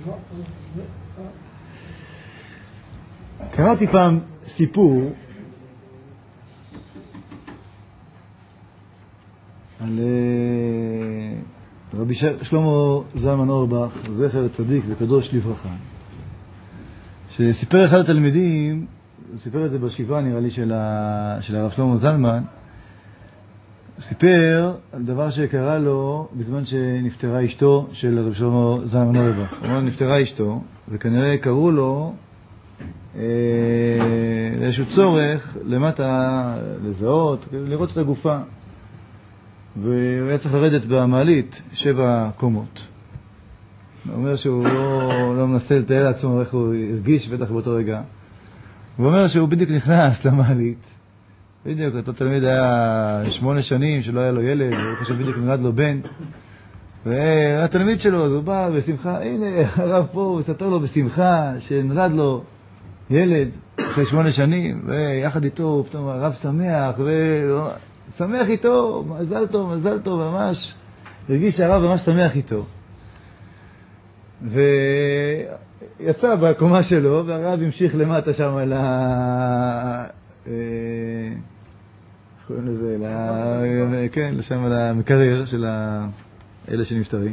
קראתי פעם סיפור על רבי שלמה זלמן אורבך, זכר צדיק וקדוש לברכה, שסיפר אחד התלמידים, הוא סיפר את זה בשבעה נראה לי של הרב שלמה זלמן, סיפר על דבר שקרה לו בזמן שנפטרה אשתו של הרב שלמה זלמן אורבך. הוא אומר, נפטרה אשתו, וכנראה קראו לו לאיזשהו צורך למטה לזהות, לראות את הגופה. והוא היה צריך לרדת במעלית 7 קומות. הוא אומר שהוא לא מנסה לתאר לעצמו איך הוא הרגיש בטח באותו רגע. הוא אומר שהוא בדיוק נכנס למעלית. בדיוק, אותו תלמיד היה 8 שנים שלא היה לו ילד, הוא חושב בדיוק נולד לו בן. והתלמיד שלו, אז הוא בא בשמחה, הנה הרב פה, הוא ספר לו בשמחה שנולד לו ילד אחרי 8 שנים, ויחד איתו פתאום הרב שמח, ושמח איתו, מזל טוב, ממש, הרגיש שהרב ממש שמח איתו. ויצא בקומה שלו, והרב המשיך למטה שם קוראים לזה, כן, לשם למקרר של אלה שנפטרים.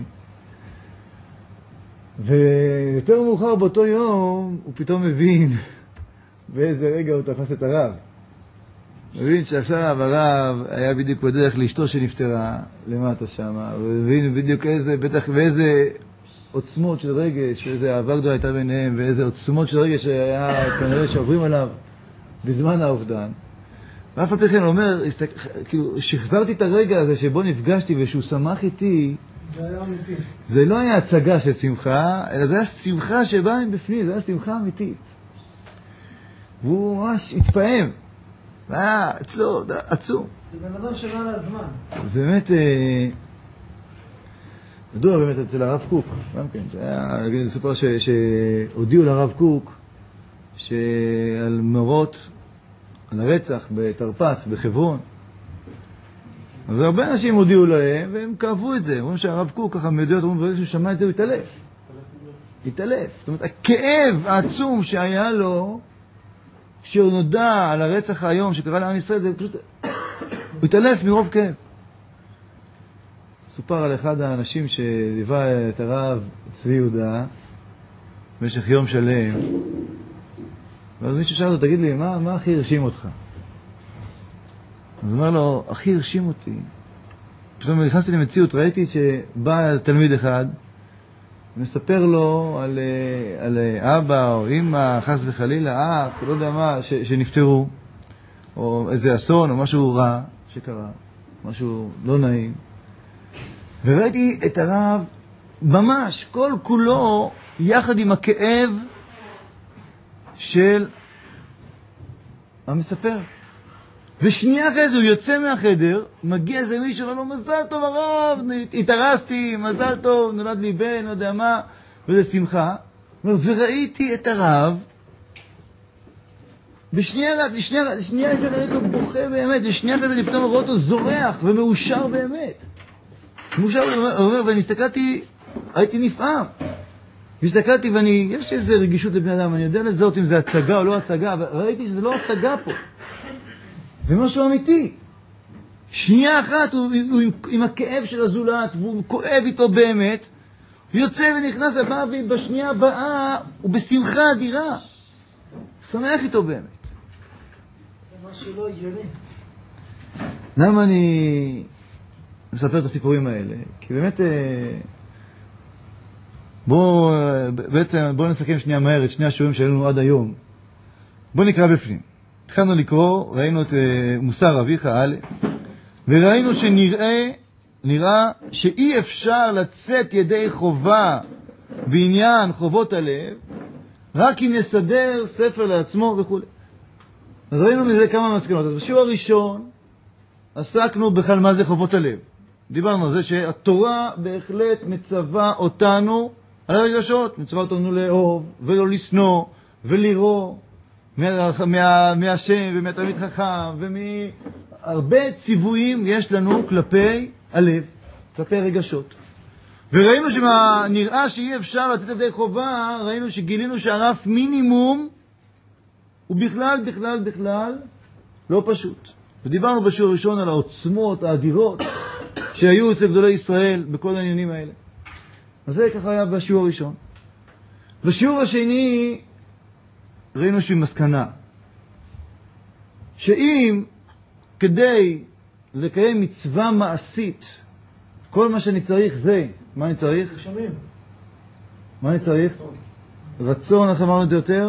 ויותר מאוחר באותו יום הוא פתאום מבין באיזה רגע הוא תפס את הרב. מבין שעכשיו הרב היה בדיוק בדרך לאשתו שנפטרה למטה שם, ומבין בדיוק בטח ואיזה עוצמות של רגש, ואיזה אהבה גדולה הייתה ביניהם, ואיזה עוצמות של רגש שהיה כנראה שעוברים עליו בזמן האובדן. ואף על פי כן הוא אומר, כאילו, שחזרתי את הרגע הזה שבו נפגשתי ושהוא שמח איתי, זה לא היה הצגה של שמחה, אלא זה היה שמחה שבאה מבפנים, זה היה שמחה אמיתית. והוא ממש התפעם. היה אצלו עצום. זה בן אדם שבא להזמן. זה באמת, ידוע באמת אצל הרב קוק, גם כן, שהיה סופר שהודיעו לרב קוק שעל מורות, על הרצח בתרפ"ט, בחברון. אז הרבה אנשים הודיעו להם, והם כאבו את זה. אומרים שהרב קוק ככה מיודעות, אומרים, ברגע שהוא שמע את זה, הוא התעלף. זאת אומרת, הכאב העצום שהיה לו, שהוא נודע על הרצח היום שקרה לעם ישראל, זה פשוט, הוא התעלף מרוב כאב. סופר על אחד האנשים שליווה את הרב צבי יהודה, במשך יום שלם, ואז מישהו שאל לו, תגיד לי, מה הכי הרשים אותך? אז אומר לו, הכי הרשים אותי. פתאום נכנסתי למציאות, ראיתי שבא תלמיד אחד, ומספר לו על אבא או אמא, חס וחלילה, אח, לא יודע מה, שנפטרו, או איזה אסון, או משהו רע שקרה, משהו לא נעים. וראיתי את הרב ממש, כל כולו, יחד עם הכאב של המספר. ושנייה אחרי זה הוא יוצא מהחדר, מגיע איזה מישהו, אומר לו, מזל טוב הרב, התארסתי, מזל טוב, נולד לי בן, לא יודע מה, וזה שמחה. וראיתי את הרב, בשנייה ראיתי אותו בוכה באמת, ושנייה אחרי זה פתאום רואה אותו זורח ומאושר באמת. מאושר, ואני הסתכלתי, הייתי נפעם. והסתכלתי יש לי איזו רגישות לבני אדם, אני יודע לזהות אם זה הצגה או לא הצגה, אבל ראיתי שזה לא הצגה פה. זה משהו אמיתי. שנייה אחת הוא עם הכאב של הזולת, והוא כואב איתו באמת, הוא יוצא ונכנס הבא, ובשנייה הבאה הוא בשמחה אדירה. הוא שמח איתו באמת. זה משהו לא הגיוני. למה אני מספר את הסיפורים האלה? כי באמת, בואו נסכם שנייה מהר את שני השיעורים שהיו עד היום. בואו נקרא בפנים. התחלנו לקרוא, ראינו את מוסר אביך א', וראינו נראה שאי אפשר לצאת ידי חובה בעניין חובות הלב, רק אם יסדר ספר לעצמו וכו'. אז ראינו מזה כמה מסקנות. אז בשיעור הראשון עסקנו בכלל מה זה חובות הלב. דיברנו על זה שהתורה בהחלט מצווה אותנו על הרגשות, מצווה אותנו לאהוב ולא לשנוא ולראות מהשם ומהתלמיד חכם ומהרבה ציוויים יש לנו כלפי הלב, כלפי הרגשות. וראינו שנראה שאי אפשר לצאת ידי חובה, ראינו שגילינו שהרף מינימום הוא בכלל לא פשוט. ודיברנו בשיעור הראשון על העוצמות האדירות שהיו אצל גדולי ישראל בכל העניינים האלה. אז זה ככה היה בשיעור הראשון. בשיעור השני ראינו שהיא מסקנה, שאם כדי לקיים מצווה מעשית, כל מה שאני צריך זה, מה אני צריך? שומעים. מה אני צריך? רצון, איך אמרנו את זה יותר?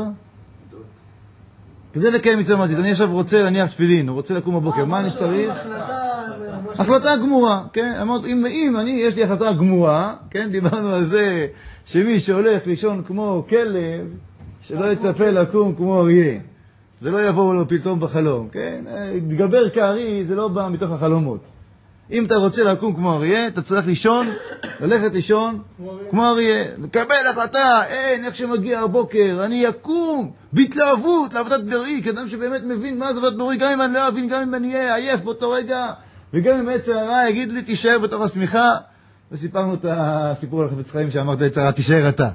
כדי לקיים מצווה מעשית, אני עכשיו רוצה להניח תפילין, רוצה לקום בבוקר, מה אני צריך? החלטה גמורה, כן? אמרת, אם יש לי החלטה גמורה, כן? דיברנו על זה שמי שהולך לישון כמו כלב, שלא יצפה לקום כמו אריה. זה לא יבוא לו פתאום בחלום, כן? להתגבר כארי זה לא בא מתוך החלומות. אם אתה רוצה לקום כמו אריה, אתה צריך לישון, ללכת לישון כמו אריה. לקבל החלטה, איך שמגיע הבוקר, אני יקום בהתלהבות לעבודת בראי, כאדם שבאמת מבין מה זה עבודת בראי, גם אם אני לא אבין, גם אם אני אהיה עייף באותו רגע, וגם אם יצר הרע יגיד לי, תישאר בתוך השמיכה. וסיפרנו את הסיפור על חפץ חיים שאמרת יצר הרע, תישאר אתה.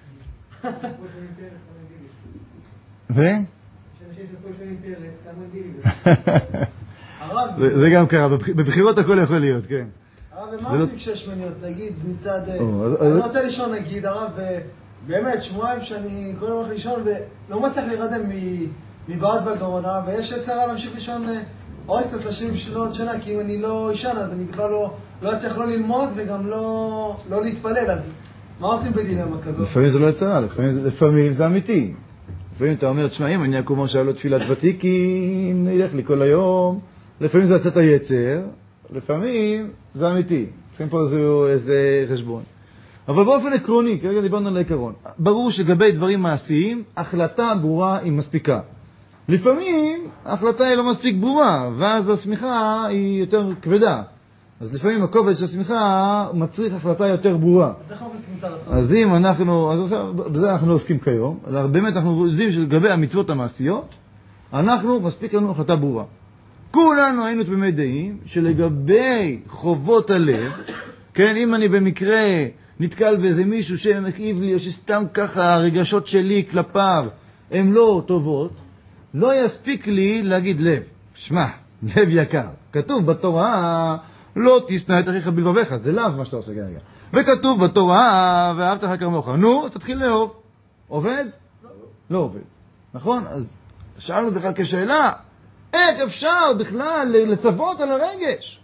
זה גם קרה, בבחירות הכל יכול להיות, כן. הרב, ומה עושים כשיש מניות? נגיד מצד... אני רוצה לישון נגיד, הרב, באמת, שבועיים שאני כל יום הולך לישון ולא מצליח להירדם מבעד בגרון, הרב, ויש יצרה להמשיך לישון עוד קצת לשנים שנות שנה, כי אם אני לא ישן, אז אני בכלל לא אצליח לא ללמוד וגם לא להתפלל, אז מה עושים בדילמה כזאת? לפעמים זה לא יצרה, לפעמים זה אמיתי. לפעמים אתה אומר, תשמע, אם אני אקום או שאלות תפילת ותיקין, ילך לי כל היום. לפעמים זה יצאת היצר, לפעמים זה אמיתי. צריכים פה איזה חשבון. אבל באופן עקרוני, כרגע דיברנו על העיקרון, ברור שגבי דברים מעשיים, החלטה ברורה היא מספיקה. לפעמים ההחלטה היא לא מספיק ברורה, ואז הסמיכה היא יותר כבדה. אז לפעמים הכובד של הסמיכה מצריך החלטה יותר ברורה. אז איך אנחנו עושים את הרצון? אז אם אנחנו, אז בזה אנחנו לא עוסקים כיום, אלא באמת אנחנו יודעים שלגבי המצוות המעשיות, אנחנו, מספיק לנו החלטה ברורה. כולנו היינו תמימי דעים שלגבי חובות הלב, כן, אם אני במקרה נתקל באיזה מישהו שמכאיב לי, או שסתם ככה הרגשות שלי כלפיו הן לא טובות, לא יספיק לי להגיד לב. שמע, לב יקר. כתוב בתורה, לא תשנא את אחיך בלבביך, זה לאו מה שאתה עושה כרגע. וכתוב בתורה, ואהבת לך כמוך. נו, אז תתחיל לאהוב. עובד? לא עובד. נכון? אז שאלנו בכלל כשאלה, איך אפשר בכלל לצוות על הרגש?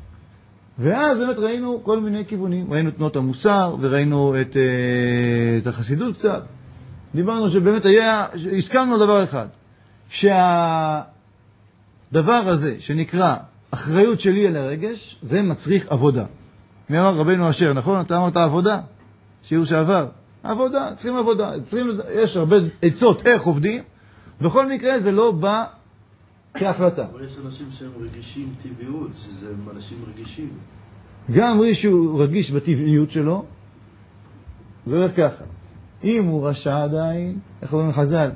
ואז באמת ראינו כל מיני כיוונים. ראינו תנועות המוסר, וראינו את החסידות קצת. דיברנו שבאמת הסכמנו דבר אחד, שהדבר הזה שנקרא אחריות שלי על הרגש, זה מצריך עבודה. מי אמר? רבינו אשר, נכון? אתה אמרת עבודה? שיעור שעבר. עבודה, צריכים עבודה. יש הרבה עצות איך עובדים. בכל מקרה זה לא בא כהחלטה. אבל יש אנשים שהם רגישים טבעיות, שזה אנשים רגישים. גם מישהו רגיש בטבעיות שלו, זה הולך ככה. אם הוא רשע עדיין, איך אומרים חז"ל?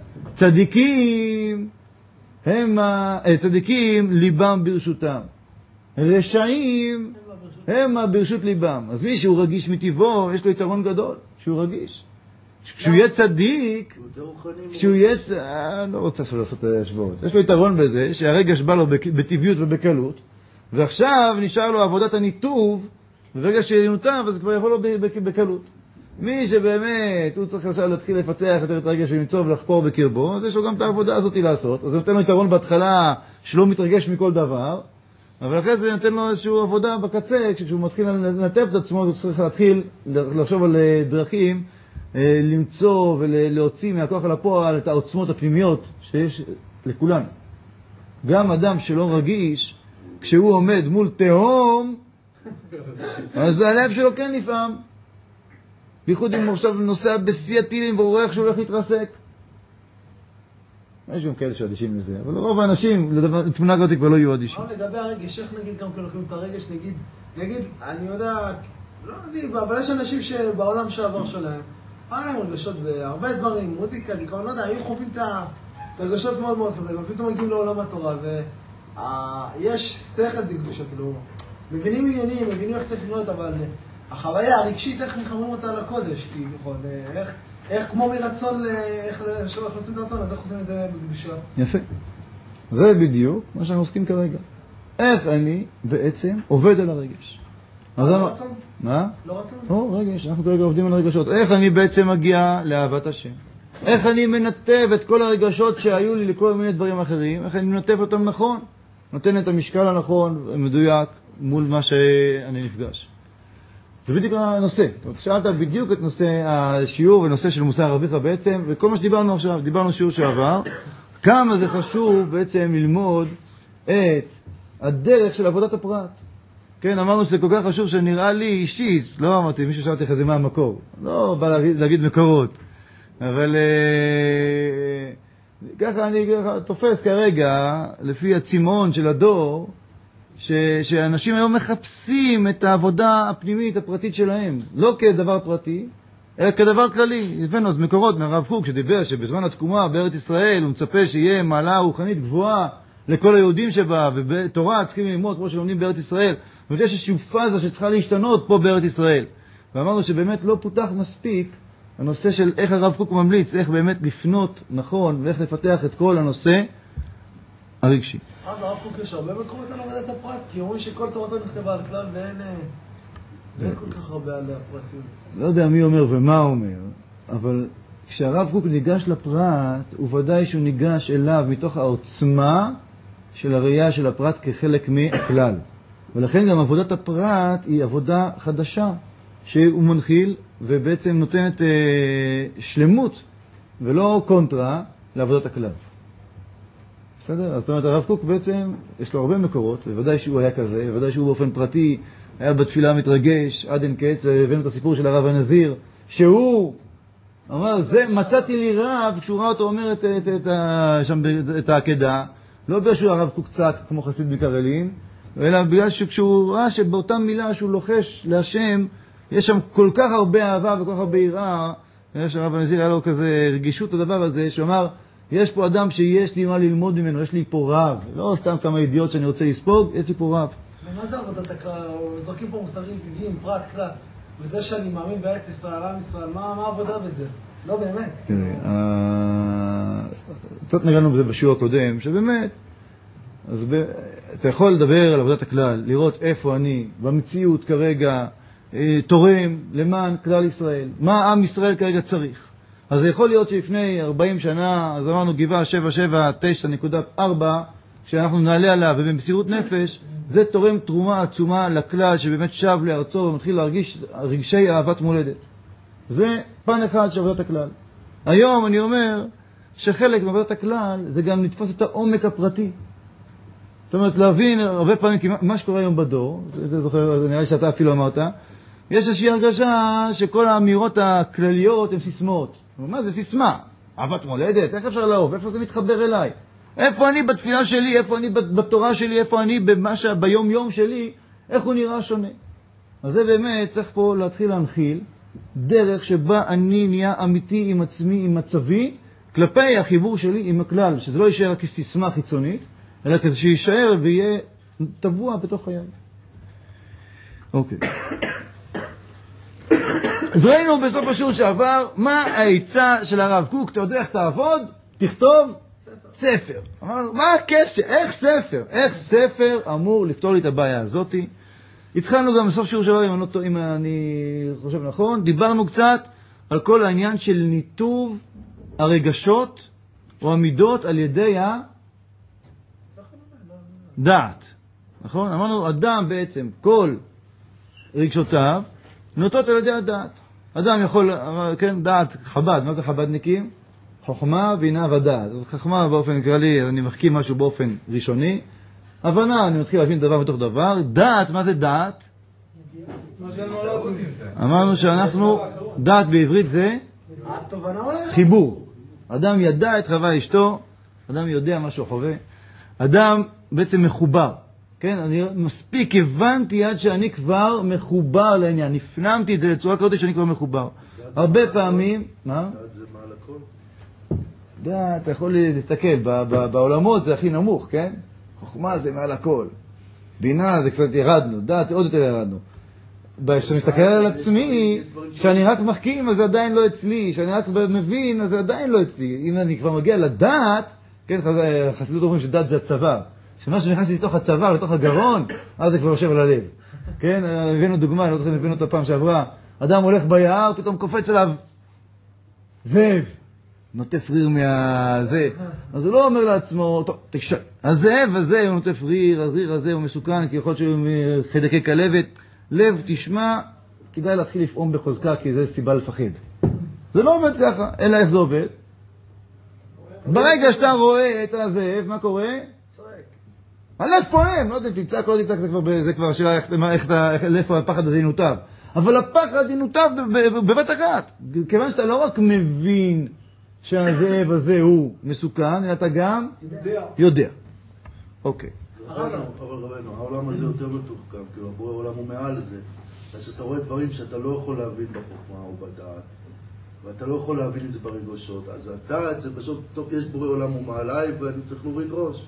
צדיקים ליבם ברשותם. רשעים הם ברשות ליבם. אז מי שהוא רגיש מטבעו, יש לו יתרון גדול, שהוא רגיש. כשהוא יהיה צדיק, כשהוא יהיה... לא רוצה עכשיו לעשות השוואות. יש לו יתרון בזה שהרגש בא לו בטבעיות ובקלות, ועכשיו נשאר לו עבודת הניתוב, וברגע שינותב, אז כבר יכול לו בקלות. מי שבאמת, הוא צריך עכשיו להתחיל לפתח יותר את הרגש ולמצוא ולחפור בקרבו, אז יש לו גם את העבודה הזאת לעשות. אז זה נותן לו יתרון בהתחלה שלא מתרגש מכל דבר, אבל אחרי זה נותן לו איזושהי עבודה בקצה, כשהוא מתחיל לנתב את עצמו, הוא צריך להתחיל לחשוב על דרכים, למצוא ולהוציא מהכוח אל הפועל את העוצמות הפנימיות שיש לכולנו. גם אדם שלא רגיש, כשהוא עומד מול תהום, אז הלב שלו כן נפעם. בייחוד אם הוא עכשיו נוסע בשיא הטילים והוא רואה איך שהוא הולך להתרסק. יש גם כאלה שאדישים לזה, אבל רוב האנשים, לתמונה כזאת כבר לא יהיו אדישים. לגבי הרגש, איך נגיד גם לוקחים את הרגש, נגיד, אני יודע, לא נגיד, אבל יש אנשים שבעולם שעבר שלהם, היה להם רגשות בהרבה דברים, מוזיקה, דיכאון, לא יודע, היו חווים את הרגשות מאוד מאוד חזק, ופתאום מגיעים לעולם התורה, ויש שכל בקדושה, כאילו, מבינים עניינים, מבינים איך צריך להיות, אבל החוויה הרגשית, איך מחברים אותה לקודש, כביכול, איך כמו מרצון, איך עושים את הרצון, אז איך עושים את זה בקדושה? יפה. זה בדיוק מה שאנחנו עוסקים כרגע. איך אני בעצם עובד על הרגש. לא רצון? מה? לא רצון? או, רגש, אנחנו כרגע עובדים על הרגשות. איך אני בעצם מגיע לאהבת השם? איך אני מנתב את כל הרגשות שהיו לי לכל מיני דברים אחרים? איך אני מנתב אותם נכון? נותן את המשקל הנכון, מדויק, מול מה שאני נפגש. זה בדיוק הנושא. שאלת בדיוק את נושא השיעור ונושא של מוסר הרביך בעצם, וכל מה שדיברנו עכשיו, דיברנו שיעור שעבר, כמה זה חשוב בעצם ללמוד את הדרך של עבודת הפרט. כן, אמרנו שזה כל כך חשוב שנראה לי אישית, לא אמרתי, מישהו שאלתי לך זה מה המקור. לא בא להגיד מקורות. אבל ככה אני תופס כרגע, לפי הצימון של הדור, שאנשים היום מחפשים את העבודה הפנימית, הפרטית שלהם. לא כדבר פרטי, אלא כדבר כללי. הבאנו אז מקורות מהרב קוק שדיבר שבזמן התקומה בארץ ישראל הוא מצפה שיהיה מעלה רוחנית גבוהה לכל היהודים שבה, ובתורה צריכים ללמוד כמו שלומדים בארץ ישראל. זאת אומרת, יש איזושהי פאזה שצריכה להשתנות פה בארץ ישראל. ואמרנו שבאמת לא פותח מספיק הנושא של איך הרב קוק ממליץ, איך באמת לפנות נכון, ואיך לפתח את כל הנושא הרגשי. הרב קוק יש הרבה מקומות על עבודת הפרט, כי אומרים שכל תורתו נכתבה על כלל ואין כל כך הרבה על הפרטיות. לא יודע מי אומר ומה אומר, אבל כשהרב קוק ניגש לפרט, הוא ודאי שהוא ניגש אליו מתוך העוצמה של הראייה של הפרט כחלק מהכלל. ולכן גם עבודת הפרט היא עבודה חדשה, שהוא מנחיל ובעצם נותנת שלמות ולא קונטרה לעבודת הכלל. בסדר? אז זאת אומרת, הרב קוק בעצם יש לו הרבה מקורות, ובוודאי שהוא היה כזה, ובוודאי שהוא באופן פרטי היה בתפילה מתרגש, עד אין קץ, הבאנו את הסיפור של הרב הנזיר, שהוא אמר, מצאתי לי רב, כשהוא ראה אותו אומר את העקדה, לא בגלל שהוא הרב קוק צעק כמו חסיד בקרלין, אלא בגלל שכשהוא ראה שבאותה מילה שהוא לוחש להשם, יש שם כל כך הרבה אהבה וכל כך הרבה יראה, הרב הנזיר היה לו כזה רגישות לדבר הזה, שהוא אמר, יש פה אדם שיש לי מה ללמוד ממנו, יש לי פה רב, לא סתם כמה ידיעות שאני רוצה לספוג, יש לי פה רב. ומה זה עבודת הכלל? זורקים פה מוסרים טבעיים, פרט כלל, וזה שאני מאמין בארץ ישראל, עם ישראל, מה העבודה בזה? לא באמת. קצת נגענו בזה בשיעור הקודם, שבאמת, אז אתה יכול לדבר על עבודת הכלל, לראות איפה אני במציאות כרגע תורם למען כלל ישראל, מה עם ישראל כרגע צריך. אז זה יכול להיות שלפני 40 שנה, אז אמרנו גבעה 779.4, שאנחנו נעלה עליו ובמסירות נפש, זה תורם תרומה עצומה לכלל שבאמת שב לארצו ומתחיל להרגיש רגשי אהבת מולדת. זה פן אחד של עבודת הכלל. היום אני אומר שחלק מעבודת הכלל זה גם לתפוס את העומק הפרטי. זאת אומרת, להבין הרבה פעמים, כי מה שקורה היום בדור, זה זוכר, נראה לי שאתה אפילו אמרת, יש איזושהי הרגשה שכל האמירות הכלליות הן סיסמאות. מה זה סיסמה? אהבת מולדת? איך אפשר לאהוב? איפה זה מתחבר אליי? איפה אני בתפילה שלי? איפה אני בתורה שלי? איפה אני ביום יום שלי? איך הוא נראה שונה? אז זה באמת צריך פה להתחיל להנחיל דרך שבה אני נהיה אמיתי עם עצמי, עם מצבי, כלפי החיבור שלי עם הכלל, שזה לא יישאר כסיסמה חיצונית, אלא כזה שיישאר ויהיה טבוע בתוך חיי. אוקיי. אז ראינו בסוף השיעור שעבר, מה העצה של הרב קוק? אתה יודע איך תעבוד? תכתוב ספר. אמרנו, מה הקשר? איך ספר אמור לפתור לי את הבעיה הזאת? התחלנו גם בסוף שיעור שעבר, אם אני חושב נכון, דיברנו קצת על כל העניין של ניתוב הרגשות או המידות על ידי הדעת. נכון? אמרנו, אדם בעצם, כל רגשותיו, נוטות על ידי הדעת. אדם יכול, כן, דעת חב"ד, מה זה חב"דניקים? חוכמה, בינה ודעת. אז חוכמה באופן כללי, אני מחכים משהו באופן ראשוני. הבנה, אני מתחיל להבין דבר מתוך דבר. דעת, מה זה דעת? אמרנו שאנחנו, דעת בעברית זה חיבור. אדם ידע את חווה אשתו, אדם יודע מה שהוא חווה. אדם בעצם מחובר. כן, אני מספיק הבנתי עד שאני כבר מחובר לעניין. הפנמתי את זה לצורה כזאת שאני כבר מחובר. הרבה פעמים, מה? דעת זה מעל הכל? דעת, אתה יכול להסתכל, בעולמות זה הכי נמוך, כן? חוכמה זה מעל הכל. בינה זה קצת ירדנו, דעת זה עוד יותר ירדנו. כשאני מסתכל על עצמי, כשאני רק מחכים, אז זה עדיין לא אצלי, כשאני רק מבין, אז זה עדיין לא אצלי. אם אני כבר מגיע לדעת, כן, חסידות אומרים שדעת זה הצוואר. שמה שנכנסתי לתוך הצוואר, לתוך הגרון, אז זה כבר יושב על הלב. כן, הבאנו דוגמה, אני לא זוכר, הבאנו אותה פעם שעברה. אדם הולך ביער, פתאום קופץ עליו זאב. נוטף ריר מהזה. אז הוא לא אומר לעצמו, טוב, תקשר. הזאב הזה הוא נוטף ריר, הריר הזה הוא מסוכן, כי יכול להיות שהוא חיידקי כלבת. לב, תשמע, כדאי להתחיל לפעום בחוזקה, כי זה סיבה לפחד. זה לא עובד ככה, אלא איך זה עובד? ברגע שאתה רואה את הזאב, מה קורה? צועק. הלב פועם, לא יודע, תצעק, לא תצעק, זה כבר שאלה איפה הפחד הזה ינותב. אבל הפחד ינותב בבת אחת. כיוון שאתה לא רק מבין שהזאב הזה הוא מסוכן, אלא אתה גם יודע. אוקיי. אבל רבנו, העולם הזה יותר מתוחכם, כי הבורא העולם הוא מעל זה. אז אתה רואה דברים שאתה לא יכול להבין בחוכמה או בדעת, ואתה לא יכול להבין את זה ברגשות. אז הדעת זה פשוט, טוב, יש בורא עולם הוא מעליי, ואני צריך להוריד ראש.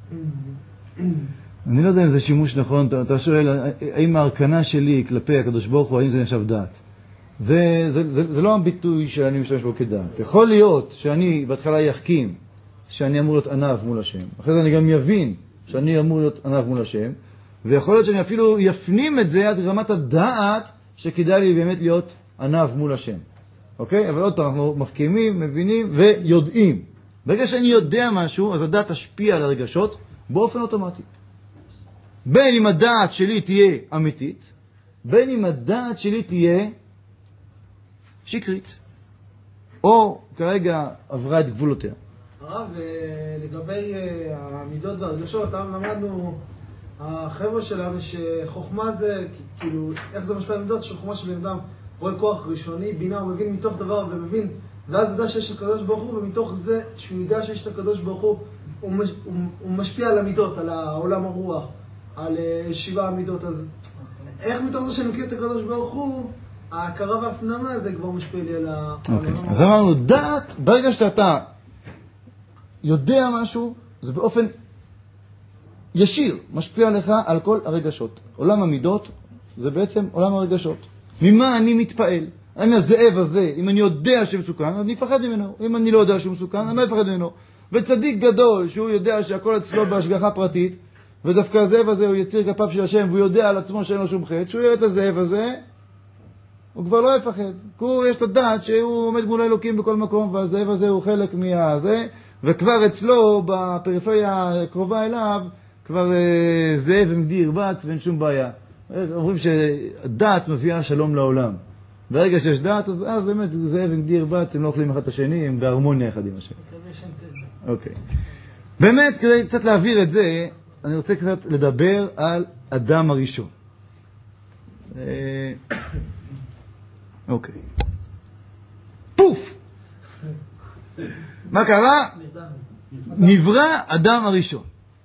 אני לא יודע אם זה שימוש נכון, אתה שואל, האם ההרכנה שלי כלפי הקדוש ברוך הוא, האם זה נחשב דעת? זה לא הביטוי שאני משתמש בו כדעת. יכול להיות שאני בהתחלה יחכים שאני אמור להיות ענב מול השם. אחרי זה אני גם יבין שאני אמור להיות ענב מול השם, ויכול להיות שאני אפילו יפנים את זה עד רמת הדעת שכדאי לי באמת להיות ענב מול השם. אוקיי? אבל עוד פעם, אנחנו מחכימים, מבינים ויודעים. ברגע שאני יודע משהו, אז הדעת תשפיע על הרגשות באופן אוטומטי. בין אם הדעת שלי תהיה אמיתית, בין אם הדעת שלי תהיה שקרית. או כרגע עברה את גבולותיה. הרב, לגבי המידות והרגשות, למדנו, החבר'ה שלנו, שחוכמה זה, כאילו, איך זה משפיע במידות, שחוכמה של אדם רואה כוח ראשוני, בינה, הוא מבין מתוך דבר ומבין, ואז יודע שיש את הקדוש ברוך הוא, ומתוך זה שהוא יודע שיש את הקדוש ברוך הוא משפיע על המידות, על העולם הרוח, על 7 המידות. אז איך מתוך זה שאני מכיר את הקדוש ברוך הוא, ההכרה והפנמה זה כבר משפיע לי על אוקיי. אז אמרנו, דעת, ברגע שאתה יודע משהו, זה באופן ישיר, משפיע לך על כל הרגשות. עולם המידות זה בעצם עולם הרגשות. ממה אני מתפעל? אם הזאב הזה, אם אני יודע שהוא מסוכן, אני אפחד ממנו. אם אני לא יודע שהוא מסוכן, אני לא אפחד ממנו. וצדיק גדול, שהוא יודע שהכל אצלו בהשגחה פרטית, ודווקא הזאב הזה הוא יציר כפיו של השם, והוא יודע על עצמו שאין לו שום חטא, שהוא יראה את הזאב הזה, הוא כבר לא יפחד. כי יש לו דעת שהוא עומד מול האלוקים בכל מקום, והזאב הזה הוא חלק מהזה, וכבר אצלו, בפריפריה הקרובה אליו, כבר זאב עמדי ירבץ ואין שום בעיה. אומרים שדעת מביאה שלום לעולם. ברגע שיש דעת, אז באמת זאב עמדי ירבץ, הם לא אוכלים אחד את השני, הם בהרמוניה אחד עם השני. אוקיי. באמת, כדי קצת להעביר את זה, אני רוצה קצת לדבר על אדם הראשון. אוקיי. פוף! מה קרה? נברא אדם הראשון.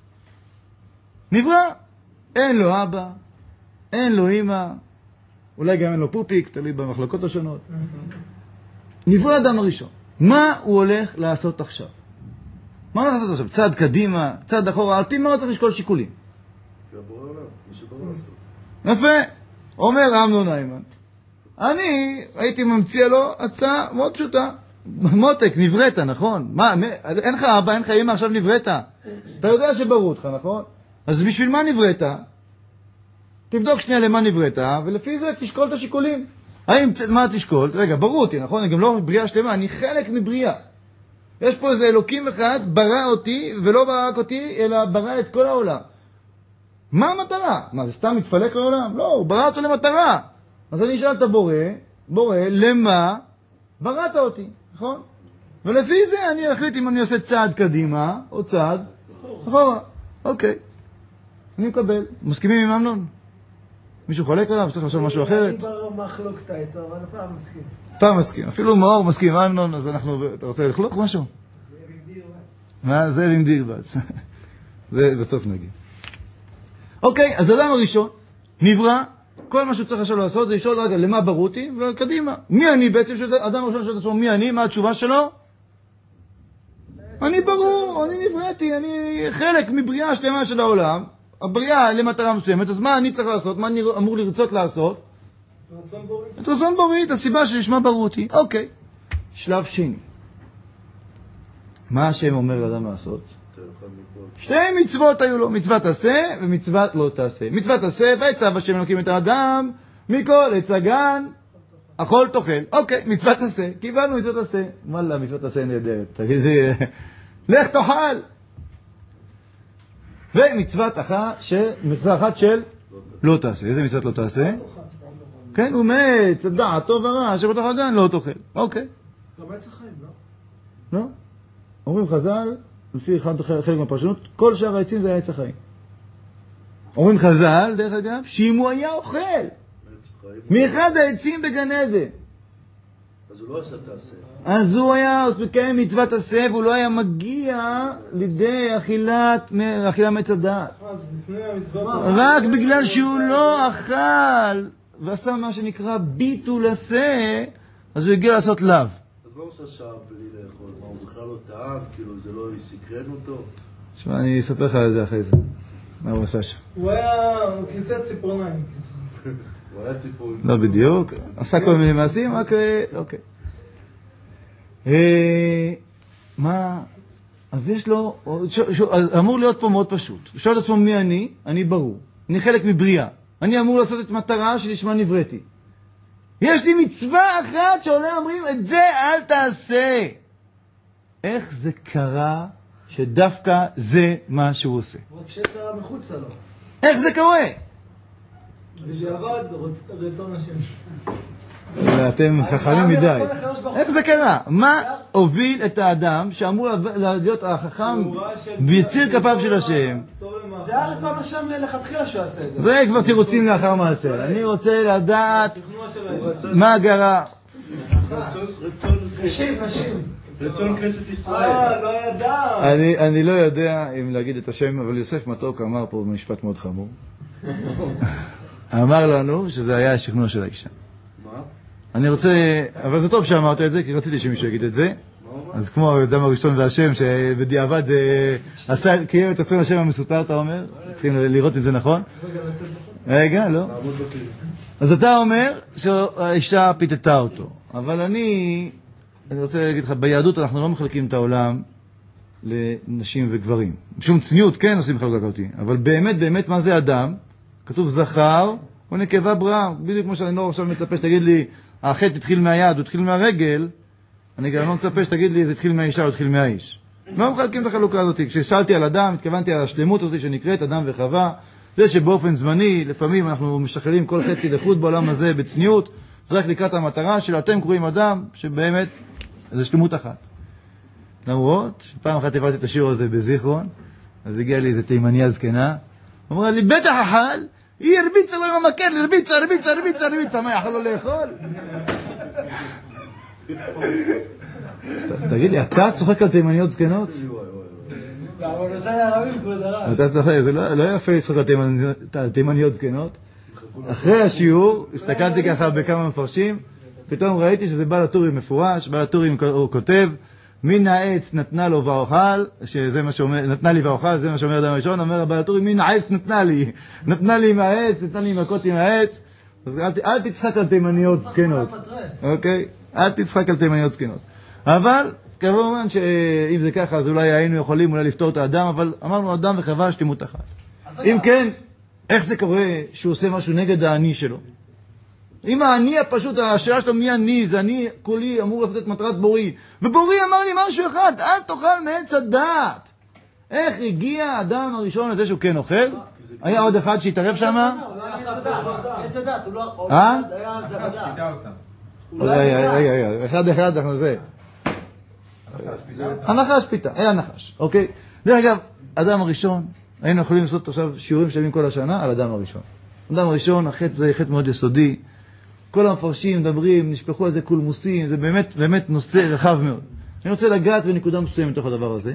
נברא, אין לו אבא, אין לו אמא, אולי גם אין לו פופיק, תלוי במחלקות השונות. נברא אדם הראשון. מה הוא הולך לעשות עכשיו? מה הוא הולך לעשות עכשיו? צעד קדימה, צעד אחורה, על פי מה הוא צריך לשקול שיקולים? יפה. אומר אמנון היימן, אני הייתי ממציא לו הצעה מאוד פשוטה. מותק, נבראת, נכון? מה, אין לך אבא, אין לך אמא, עכשיו נבראת. אתה יודע שברו אותך, נכון? אז בשביל מה נבראת? תבדוק שנייה למה נבראת, ולפי זה תשקול את השיקולים. האם, מה תשקול? רגע, ברו אותי, נכון? אני גם לא בריאה שלמה, אני חלק מבריאה. יש פה איזה אלוקים אחד, ברא אותי, ולא ברא רק אותי, אלא ברא את כל העולם. מה המטרה? מה, זה סתם מתפלק לעולם? לא, הוא ברא אותו למטרה. אז אני אשאל את הבורא, למה בראת אותי, נכון? ולפי זה אני אחליט אם אני עושה צעד קדימה, או צעד אחורה. אוקיי. אני מקבל. מסכימים עם אמנון? מישהו חולק עליו? צריך לחשוב משהו אחרת? אני מחלוקת איתו, אבל הפעם מסכים. פעם מסכים. אפילו מאור מסכים. אמנון, אז אנחנו... אתה רוצה לחלוק משהו? זאב עם דיר בץ. מה? זאב עם דיר בץ. זה בסוף נגיד. אוקיי, אז אדם הראשון נברא, כל מה שהוא צריך עכשיו לעשות זה לשאול רגע למה ברו אותי, וקדימה. מי אני בעצם? אדם הראשון שואל את עצמו, מי אני? מה התשובה שלו? אני ברור, אני נבראתי, אני חלק מבריאה שלמה של העולם. הבריאה למטרה מסוימת, אז מה אני צריך לעשות? מה אני אמור לרצות לעשות? את רצון בורא, את הסיבה שלשמה בראו אותי. אוקיי. שלב שני. מה השם אומר לאדם לעשות? שתי מצוות היו לו, מצוות עשה ומצוות לא תעשה. מצוות עשה, ויצב השם אלוקים את האדם מכל עץ הגן, אכול תאכל. אוקיי, מצוות עשה. קיבלנו מצוות עשה. וואלה, מצוות עשה נהדרת. תגידי, לך תאכל. ומצוות אחת של לא תעשה. איזה מצוות לא תעשה? כן, הוא מת, דעת, טוב ורע, שבתוך הגן לא תאכל. אוקיי. גם עץ החיים, לא? לא. אומרים חז"ל, לפי חלק מהפרשנות, כל שאר העצים זה עץ החיים. אומרים חז"ל, דרך אגב, שאם הוא היה אוכל מאחד העצים בגן עדן, אז הוא לא עשה תעשה. אז הוא היה מקיים מצוות עשה, והוא לא היה מגיע לידי אכילה מעץ הדעת. רק בגלל שהוא לא אכל ועשה מה שנקרא ביטול עשה, אז הוא הגיע לעשות לאו. אז מה הוא עושה שעה בלי לאכול? מה, הוא בכלל לא טעם? כאילו זה לא סקרן אותו? שמע, אני אספר לך על זה אחרי זה. מה הוא עשה שם? הוא קיצץ ציפורניים. הוא היה ציפורניים. לא בדיוק. עשה כל מיני מעשים, רק... אוקיי. מה? אז יש לו... אמור להיות פה מאוד פשוט. הוא שואל את עצמו מי אני? אני ברור. אני חלק מבריאה. אני אמור לעשות את מטרה שלשמה נבראתי. יש לי מצווה אחת שעולה אומרים, את זה אל תעשה. איך זה קרה שדווקא זה מה שהוא עושה? רק שצרה מחוצה לו. איך זה קורה? בדיעבד רצון השם. אתם חכמים מדי. איך זה קרה? מה הוביל את האדם שאמור להיות החכם ביציר כפיו של השם? זה היה רצון השם לכתחילה שהוא יעשה את זה. זה כבר תירוצים לאחר מעשה. אני רוצה לדעת מה גרה. רצון כנסת ישראל. לא ידע. אני לא יודע אם להגיד את השם, אבל יוסף מתוק אמר פה משפט מאוד חמור. אמר לנו שזה היה השכנוע של האישה. מה? אני רוצה, אבל זה טוב שאמרת את זה, כי רציתי שמישהו יגיד את זה. אז כמו האדם הראשון והשם, שבדיעבד זה עשה, קיים את רצון השם המסותר, אתה אומר? צריכים לראות אם זה נכון. רגע, לא. אז אתה אומר שהאישה פיתתה אותו. אבל אני רוצה להגיד לך, ביהדות אנחנו לא מחלקים את העולם לנשים וגברים. בשום צניעות, כן, עושים חלוקה אותי. אבל באמת, באמת, מה זה אדם? כתוב זכר או נקבה בראה. בדיוק כמו שאני לא עכשיו מצפה שתגיד לי, החטא התחיל מהיד, הוא התחיל מהרגל, אני גם לא מצפה שתגיד לי, זה התחיל מהאישה, הוא התחיל מהאיש. לא מחלקים את החלוקה הזאת. כששאלתי על אדם, התכוונתי על השלמות הזאת שנקראת אדם וחווה. זה שבאופן זמני, לפעמים אנחנו משחררים כל חצי לחוד בעולם הזה בצניעות, זה רק לקראת המטרה של אתם קוראים אדם, שבאמת זה שלמות אחת. למרות, פעם אחת הבאתי את השיר הזה בזיכרון, אז הגיעה לי איזה תימניה זקנה, אמרה לי, בטח אכל, היא הרביצה לו עם המקל, הרביצה, מה יאכל לו לאכול? תגיד לי, אתה צוחק על תימניות זקנות? אבל אתה ערבים כבוד הרב. אתה צוחק, זה לא יפה לצחוק על תימניות זקנות. אחרי השיעור, הסתכלתי ככה בכמה מפרשים, פתאום ראיתי שזה בעל הטורים מפורש, בעל הטורים הוא כותב, מן העץ נתנה לו ואוכל, שזה מה שאומר, נתנה לי ואוכל, זה מה שאומר אדם ראשון, אומר בעל הטורים, מן העץ נתנה לי עם העץ, נתנה לי מכות עם העץ, אז אל תצחק על תימניות זקנות, אוקיי? אל תצחק על תימניות זקנות. אבל, כמובן שאם זה ככה, אז אולי היינו יכולים אולי לפתור את האדם, אבל אמרנו אדם וחווה שלמות אחת. אם כן, איך זה קורה שהוא עושה משהו נגד העני שלו? אם העני הפשוט, השאלה שלו מי עני, זה אני כולי אמור לעשות את מטרת בורי. ובורי אמר לי משהו אחד, אל תאכל מעץ הדעת. איך הגיע האדם הראשון לזה שהוא כן אוכל? היה עוד אחד שהתערב שם? עץ הדעת, הוא לא... רגע, אחד אנחנו זה. הנחש פיתה, היה נחש, אוקיי? דרך אגב, אדם הראשון, היינו יכולים לעשות עכשיו שיעורים שלמים כל השנה על אדם הראשון. אדם הראשון, החטא זה חטא מאוד יסודי. כל המפרשים מדברים, נשפכו על זה קולמוסים, זה באמת, באמת נושא רחב מאוד. אני רוצה לגעת בנקודה מסוימת מתוך הדבר הזה.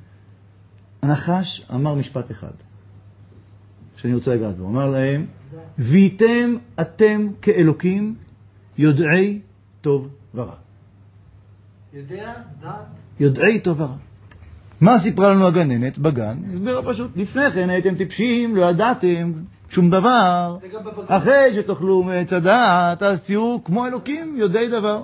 הנחש אמר משפט אחד, שאני רוצה לגעת בו. אמר להם, ויתם אתם כאלוקים יודעי טוב ורע. יודע, דעת? יודעי טוב ורע. מה סיפרה לנו הגננת בגן? הסבירה פשוט, לפני כן הייתם טיפשים, לא ידעתם, שום דבר. אחרי שתאכלו מעץ הדעת, אז תהיו כמו אלוקים, יודעי דבר.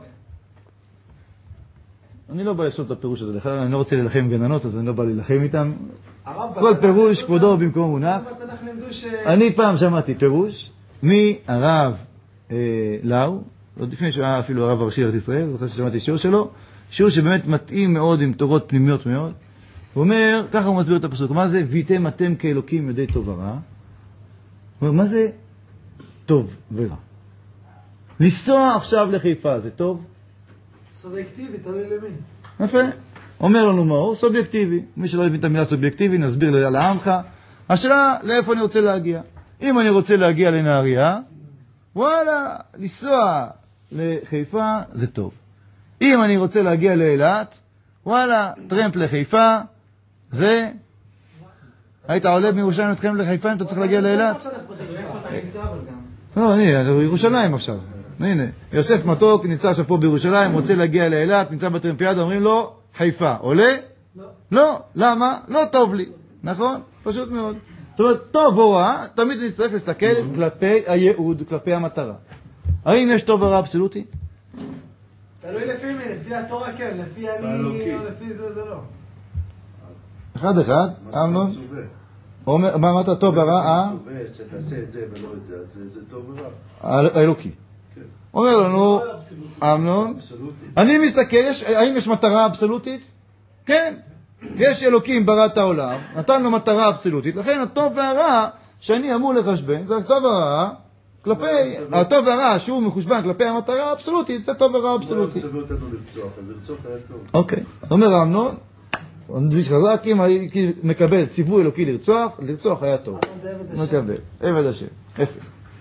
אני לא בא לשאול את הפירוש הזה לך, אני לא רוצה להילחם עם גננות, אז אני לא בא להילחם איתם. כל פירוש כבודו במקום מונח. אני פעם שמעתי פירוש מהרב לאו, עוד לפני שהוא היה אפילו הרב הראשי לארץ ישראל, זוכר ששמעתי שיעור שלו, שיעור שבאמת מתאים מאוד עם תורות פנימיות מאוד. הוא אומר, ככה הוא מסביר את הפסוק, מה זה ויתם אתם כאלוקים יודעי טוב ורע? הוא אומר, מה זה טוב ורע? לנסוע עכשיו לחיפה, זה טוב? סובייקטיבי, תלוי למי. יפה. אומר לנו מאור, סובייקטיבי. מי שלא הבין את המילה סובייקטיבי, נסביר לעמך. השאלה, לאיפה אני רוצה להגיע? אם אני רוצה להגיע לנהריה, וואלה, לנסוע לחיפה, זה טוב. אם אני רוצה להגיע לאילת, וואלה, טרמפ לחיפה, זה... היית עולה מירושלים אתכם לחיפה אם אתה צריך להגיע לאילת? לא, אני, ירושלים עכשיו. הנה, יוסף מתוק נמצא עכשיו פה בירושלים, רוצה להגיע לאילת, נמצא בטרמפיאדה, אומרים לו, חיפה, עולה? לא. למה? לא טוב לי. נכון? פשוט מאוד. זאת אומרת, טוב או רע, תמיד נצטרך להסתכל כלפי הייעוד, כלפי המטרה. האם יש טוב ורע אבסולוטי? תלוי לפי מי, לפי התורה כן, לפי אני או לפי זה לא. אחד, אמנון. מה אמרת, טוב ורע? שתעשה את זה ולא את זה, אז זה טוב ורע. האלוקי. אומר לנו, אמנון, אני מסתכל, האם יש מטרה אבסולוטית? כן. יש אלוקים בראת העולם, נתן לו מטרה אבסולוטית, לכן הטוב והרע שאני אמור לחשבן, זה הטוב והרע, כלפי, הטוב והרע שהוא מחושבן כלפי המטרה האבסולוטית, זה טוב והרע אבסולוטי. לא, צווה אותנו לרצוח, אז לרצוח היה טוב. אוקיי, אומר אמנון, נדליש חזק, אם הייתי מקבל ציווי אלוקי לרצוח היה טוב. מקבל, עבד השם, יפה.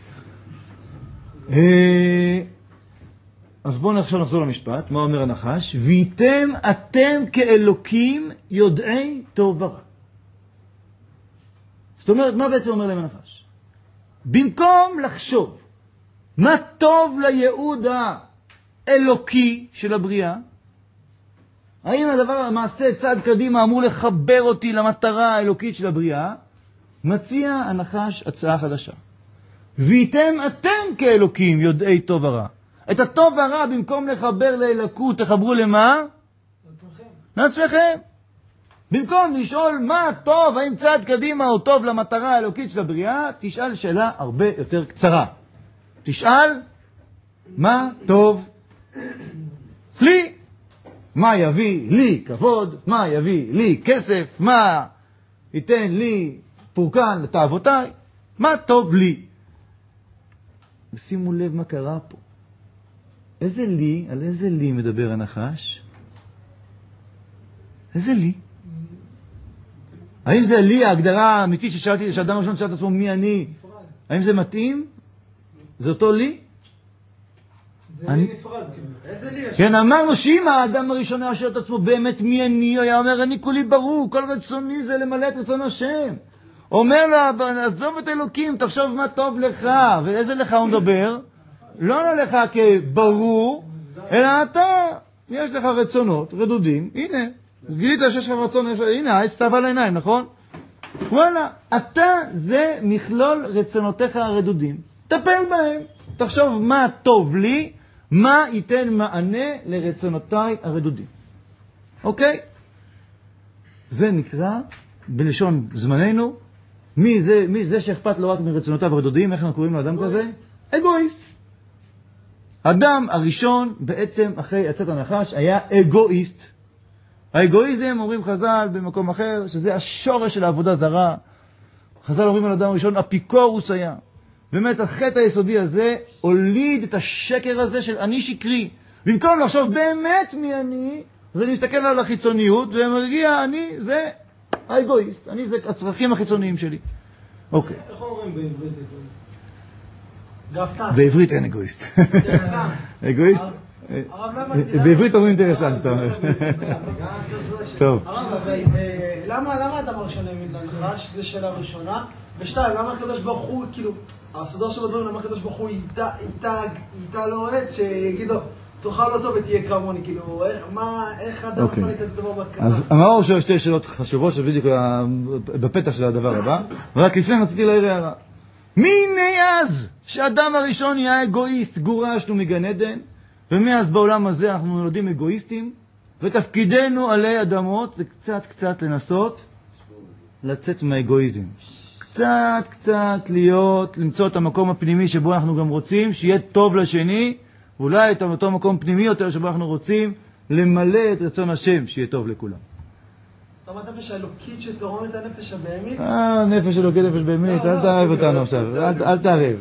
אז בואו עכשיו נחזור למשפט, מה אומר הנחש? ויתם אתם כאלוקים יודעי טוב ורע. זאת אומרת, מה בעצם אומר להם הנחש? במקום לחשוב מה טוב לייעוד האלוקי של הבריאה, האם הדבר המעשה צעד קדימה אמור לחבר אותי למטרה האלוקית של הבריאה, מציע הנחש הצעה חדשה. ויתם אתם כאלוקים יודעי טוב ורע. את הטוב והרע במקום לחבר לאלוקות, תחברו למה? לעצמכם. במקום לשאול מה טוב, האם צעד קדימה הוא טוב למטרה האלוקית של הבריאה, תשאל שאלה הרבה יותר קצרה. תשאל מה טוב לי. מה יביא לי כבוד, מה יביא לי כסף, מה ייתן לי פורקן לתאוותיי, מה טוב לי. ושימו לב מה קרה פה. איזה לי, על איזה לי מדבר הנחש? איזה לי? האם זה לי ההגדרה האמיתית ששאלתי, שאדם ראשון שאלת עצמו מי אני? האם זה מתאים? זה אותו לי? זה לי נפרד. איזה לי? כן, אמרנו שאם האדם הראשון היה שואל את עצמו באמת מי אני, הוא היה אומר אני כולי ברור, כל רצוני זה למלא את רצון השם. אומר לה, עזוב את אלוקים, תחשוב מה טוב לך. ואיזה לך הוא מדבר? לא לך כברור, אלא אתה, יש לך רצונות, רדודים, הנה, גילית שיש לך רצון, הנה, העץ תאווה לעיניים, נכון? וואלה, אתה זה מכלול רצונותיך הרדודים. טפל בהם, תחשוב מה טוב לי, מה ייתן מענה לרצונותיי הרדודים. אוקיי? זה נקרא, בלשון זמננו, מי זה שאכפת לו רק מרצונותיו הרדודים, איך אנחנו קוראים לאדם כזה? אגואיסט. אדם הראשון בעצם אחרי עצת הנחש היה אגואיסט. האגואיזם, אומרים חז"ל במקום אחר, שזה השורש של העבודה זרה. חז"ל אומרים על אדם הראשון, אפיקורוס היה. באמת החטא היסודי הזה הוליד את השקר הזה של אני שקרי. במקום לחשוב באמת מי אני, אז אני מסתכל על החיצוניות ומרגיע, אני זה האגואיסט. אני זה הצרכים החיצוניים שלי. אוקיי. איך אומרים בעברית אגואיסט? בעברית אין אגואיסט. אגואיסט? בעברית אומרים אינטרסנט, אתה אומר. טוב. למה אדם הראשון האמין לנחש? זו שאלה ראשונה. ושתיים, למה הקדוש ברוך הוא, כאילו, הסודר שבדברים, למה הקדוש ברוך הוא איתה לו עץ שיגיד לו, תאכל אותו ותהיה כמוני, כאילו, איך אדם יכול לכזה דבר בקרה? אז אמרו שיש שתי שאלות חשובות שבדיוק בפתח של הדבר הבא, ורק לפני רציתי להעיר הערה. מהנה אז שאדם הראשון יהיה אגואיסט, גורשנו מגן עדן, ומאז בעולם הזה אנחנו נולדים אגואיסטים, ותפקידנו עלי אדמות זה קצת לנסות לצאת מהאגואיזם. קצת למצוא את המקום הפנימי שבו אנחנו גם רוצים שיהיה טוב לשני, ואולי את אותו מקום פנימי יותר שבו אנחנו רוצים למלא את רצון השם שיהיה טוב לכולם. זאת אומרת, נפש האלוקית שתורמת את הנפש הבהמית? נפש אלוקית, נפש בהמית, אל תערב אותנו עכשיו, אל תערב.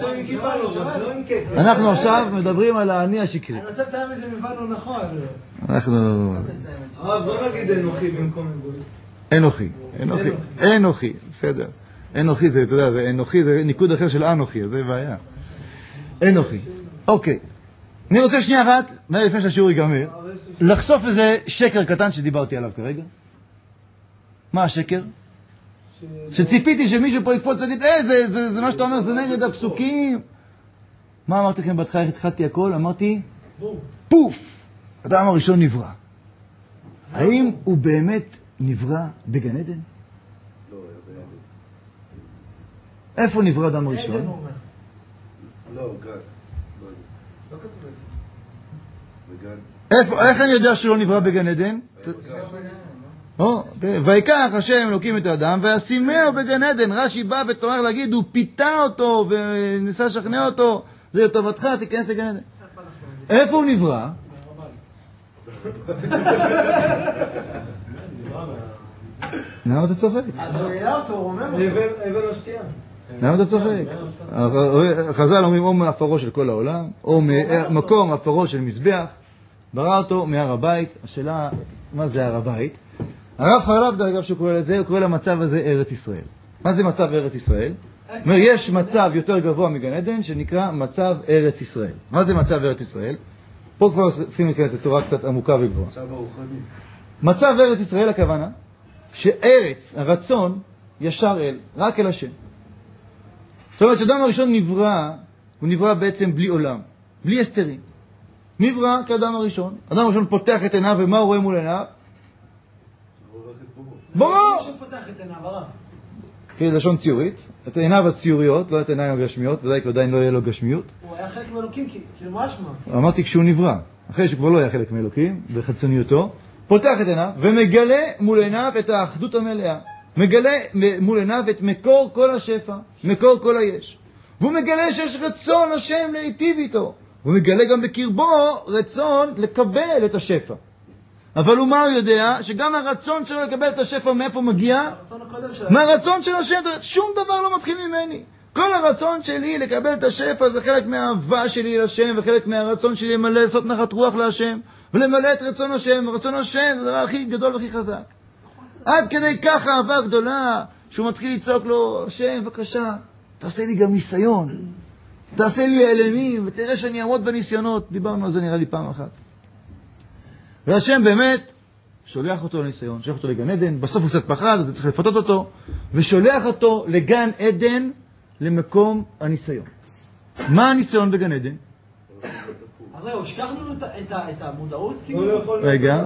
אנחנו עכשיו מדברים על האני השקרי. אני רוצה לתאם איזה מבנו נכון. בוא נגיד אנוכי במקום אגואיסט. אנוכי, בסדר. אנוכי זה, אתה יודע, אנוכי זה ניקוד אחר של אנוכי, זה בעיה. אנוכי. אוקיי. אני רוצה שנייה אחת, לפני שהשיעור ייגמר, לחשוף איזה שקר קטן שדיברתי עליו כרגע. מה השקר? שציפיתי שמישהו פה יקפוץ להגיד, זה מה שאתה אומר, זה נגד הפסוקים. מה אמרתי לכם בהתחלה, איך התחלתי הכל? אמרתי, פוף! האדם הראשון נברא. האם הוא באמת נברא בגן עדן? לא, היה איפה נברא האדם הראשון? עדן הוא אומר. לא, גן. לא כתוב את זה. בגן. איך אני יודע שהוא לא נברא בגן עדן? ויקח השם אלוקים את האדם וישימהו בגן עדן. רש"י בא ותומך להגיד, הוא פיתה אותו וניסה לשכנע אותו, זה לטובתך, תיכנס לגן עדן. איפה הוא נברא? למה אתה צוחק? אז הוא היה אותו, הוא אומר אותו. הבן לו שתייה. למה אתה צוחק? חז"ל אומרים או מעפרו של כל העולם, או מקום מעפרו של מזבח, ברא אותו מהר הבית. השאלה, מה זה הר הבית? הרב חרל"פ, אגב, שהוא קורא לזה, הוא קורא למצב הזה ארץ ישראל. מה זה מצב ארץ ישראל? יש מצב יותר גבוה מגן עדן שנקרא מצב ארץ ישראל. מה זה מצב ארץ ישראל? פה כבר צריכים להיכנס לתורה קצת עמוקה וגבוהה. מצב הרוחני. מצב ארץ ישראל הכוונה שארץ, הרצון, ישר אל, רק אל השם. זאת אומרת, האדם הראשון נברא, הוא נברא בעצם בלי עולם, בלי הסתרים. נברא כאדם הראשון. האדם הראשון פותח את עיניו, ומה הוא רואה מול עיניו? בורא! מישהו פותח את עיניו, הרב. כן, לשון ציורית. את עיניו הציוריות, לא את עיניים הגשמיות, ודאי כי עדיין לא יהיה לו גשמיות. הוא היה חלק מאלוקים, כאילו מה שמה? אמרתי כשהוא נברא, אחרי שהוא כבר לא היה חלק מאלוקים, בחצוניותו, פותח את עיניו ומגלה מול עיניו את האחדות המלאה. מגלה מול עיניו את מקור כל השפע, מקור כל היש. והוא מגלה שיש רצון השם להיטיב איתו. והוא מגלה גם בקרבו רצון לקבל את השפע. אבל מה הוא יודע? שגם הרצון שלו לקבל את השפע, מאיפה מגיע? הרצון הקודם שלו. מהרצון של השם. שום דבר לא מתחיל ממני. כל הרצון שלי לקבל את השפע זה חלק מהאהבה שלי לשם, וחלק מהרצון שלי למלא, לעשות נחת רוח להשם, ולמלא את רצון השם. רצון השם זה הדבר הכי גדול והכי חזק. עד כדי כך אהבה גדולה, שהוא מתחיל לצעוק לו, השם, בבקשה, תעשה לי גם ניסיון. תעשה לי אלמים, ותראה שאני אעמוד בניסיונות. דיברנו על זה נראה לי פעם אחת. והשם באמת שולח אותו לניסיון, שולח אותו לגן עדן, בסוף הוא קצת פחד, אז צריך לפתות אותו, ושולח אותו לגן עדן למקום הניסיון. מה הניסיון בגן עדן? אז זהו, השכחנו את המודעות? רגע.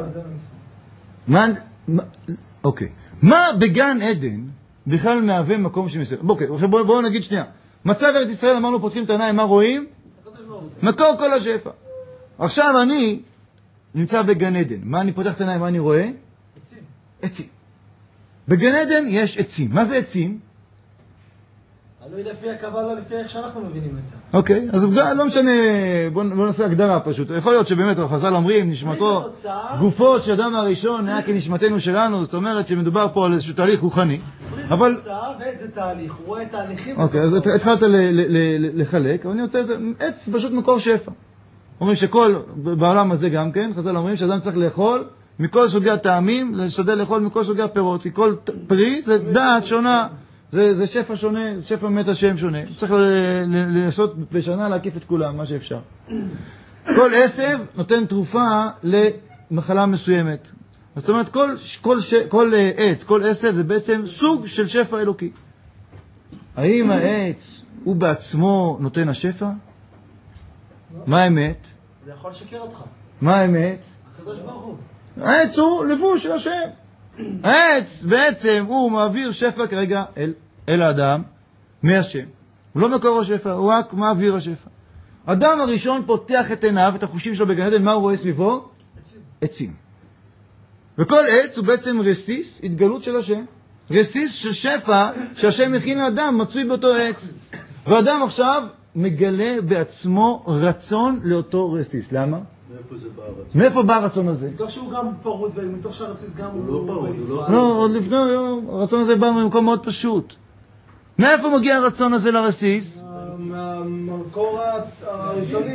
אוקיי. מה בגן עדן בכלל מהווה מקום של ניסיון? אוקיי, בואו נגיד שנייה. מצב ארץ ישראל, אמרנו, פותחים את העיניים, מה רואים? מקור כל השפע. עכשיו אני נמצא בגן עדן. מה אני פותח את העיניים, מה אני רואה? עצים. עצים. בגן עדן יש עצים. מה זה עצים? תלוי לפי הקבלה, לפי איך שאנחנו מבינים את זה. אוקיי, אז לא משנה, בואו נעשה הגדרה פשוט. יכול להיות שבאמת חז"ל אומרים, נשמתו, גופו של אדם הראשון היה כנשמתנו שלנו, זאת אומרת שמדובר פה על איזשהו תהליך רוחני. אבל... ועץ זה תהליך, הוא רואה תהליכים. אוקיי, אז התחלת לחלק, אבל אני רוצה את זה, עץ פשוט מקור שפע. אומרים שכל, בעולם הזה גם כן, חז"ל אומרים שאדם צריך לאכול מכל סוגי הטעמים, לשתדל לאכול מכל סוגי הפירות, כי כל פרי זה דעת שונה. זה שפע שונה, זה שפע מת השם שונה. צריך לעשות בשנה להקיף את כולם, מה שאפשר. כל עשב נותן תרופה למחלה מסוימת. זאת אומרת, כל עץ, כל עשב זה בעצם סוג של שפע אלוקי. האם העץ הוא בעצמו נותן השפע? מה האמת? זה יכול לשקר אותך. מה האמת? הקדוש ברוך הוא. העץ הוא לבוש של השם. העץ בעצם הוא מעביר שפע כרגע אל האדם מהשם. הוא לא מקור השפע, הוא רק מעביר השפע. אדם הראשון פותח את עיניו, את החושים שלו בגן עדן, מה הוא רואה סביבו? עצים. וכל עץ הוא בעצם רסיס, התגלות של השם. רסיס של שפע שהשם מכין לאדם, מצוי באותו עץ. ואדם עכשיו מגלה בעצמו רצון לאותו רסיס. למה? מאיפה זה בא הרצון? מאיפה בא הרצון הזה? מתוך שהוא גם פרוד, ומתוך שהרסיס גם הוא לא פרוד, הוא לא... לא, עוד לפני, הרצון הזה בא ממקום מאוד פשוט. מאיפה מגיע הרצון הזה לרסיס? מהמקור הראשוני.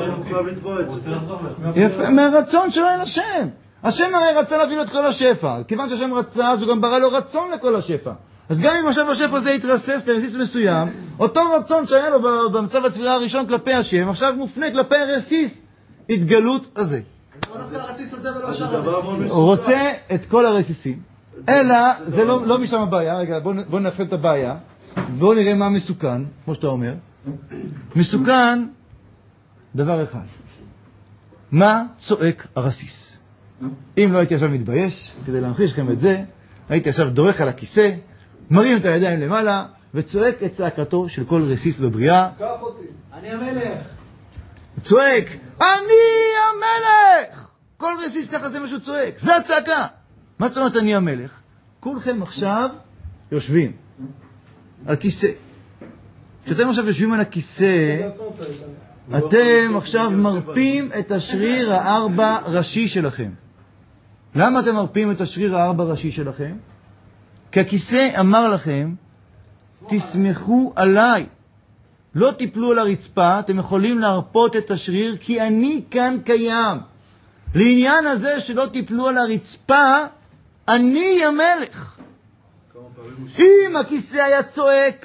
יפה, מהרצון שלו אל השם. השם הרי רצה להביא לו את כל השפע. כיוון שהשם רצה, אז הוא גם ברא לו רצון לכל השפע. אז גם אם עכשיו השפע הזה יתרסס לרסיס מסוים, אותו רצון שהיה לו במצב הצבירה הראשון כלפי השם, עכשיו מופנה כלפי הרסיס התגלות הזה. אז בוא נפל הרסיס הזה ולא שאר הרסיס. הוא רוצה את כל הרסיסים, אלא זה לא משם הבעיה. רגע, בוא נפל את הבעיה. בואו נראה מה מסוכן, כמו שאתה אומר. מסוכן דבר אחד. מה צועק הרסיס? אם לא הייתי עכשיו מתבייש, כדי להמחיש לכם את זה, הייתי עכשיו דורך על הכיסא, מרים את הידיים למעלה, וצועק את צעקתו של כל רסיס בבריאה. קח אותי. אני המלך. צועק, אני המלך! כל רסיס ככה זה מה שהוא צועק. זה הצעקה. מה זאת אומרת אני המלך? כולכם עכשיו יושבים על כיסא. כשאתם עכשיו יושבים על הכיסא, אתם עכשיו מרפים את השריר הארבע ראשי שלכם. למה אתם מרפים את השריר הארבע ראשי שלכם? כי הכיסא אמר לכם, תסמכו עליי. לא תיפלו על הרצפה, אתם יכולים להרפות את השריר, כי אני כאן קיים. לעניין הזה שלא תיפלו על הרצפה, אני המלך. אם הכיסא היה צועק,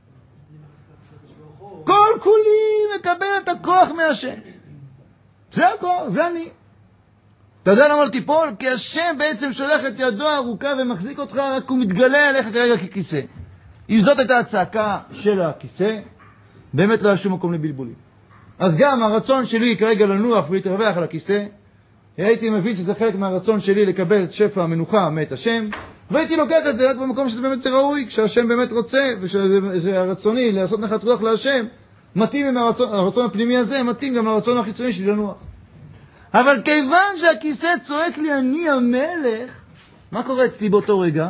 כל כולי מקבל את הכוח מהשם. זה הכוח, זה אני. אתה יודע למה לא תיפול? כי השם בעצם שולח את ידו הארוכה ומחזיק אותך, רק הוא מתגלה עליך כרגע ככיסא. אם זאת הייתה הצעקה של הכיסא, באמת לא היה שום מקום לבלבולים. אז גם הרצון שלי כרגע לנוח ולהתרווח על הכיסא, הייתי מבין שזה חלק מהרצון שלי לקבל את שפע המנוחה מאת השם, והייתי לוקח את זה רק במקום שזה באמת ראוי, כשהשם באמת רוצה, ושהרצוני לעשות נחת רוח להשם, מתאים עם הרצון הפנימי הזה, מתאים גם לרצון החיצוני שלי לנוח. אבל כיוון שהכיסא צועק לי אני המלך, מה קורה אצלי באותו רגע?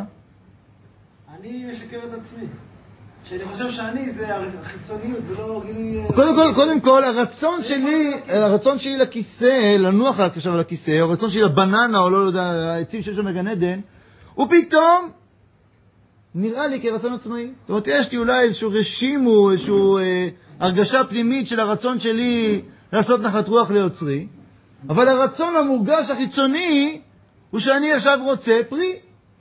אני משקר את עצמי. שאני חושב שאני זה החיצוניות ולא גילוי... קודם כל, הרצון שלי לכיסא, לנוח עכשיו על הכיסא, או הרצון שלי לבננה, או לא יודע, העצים שיש שם בגן עדן, הוא פתאום נראה לי כרצון עצמאי. זאת אומרת, יש לי אולי איזשהו רשים או איזשהו הרגשה פנימית של הרצון שלי לעשות נחת רוח ליוצרי, אבל הרצון המורגש החיצוני הוא שאני עכשיו רוצה פרי.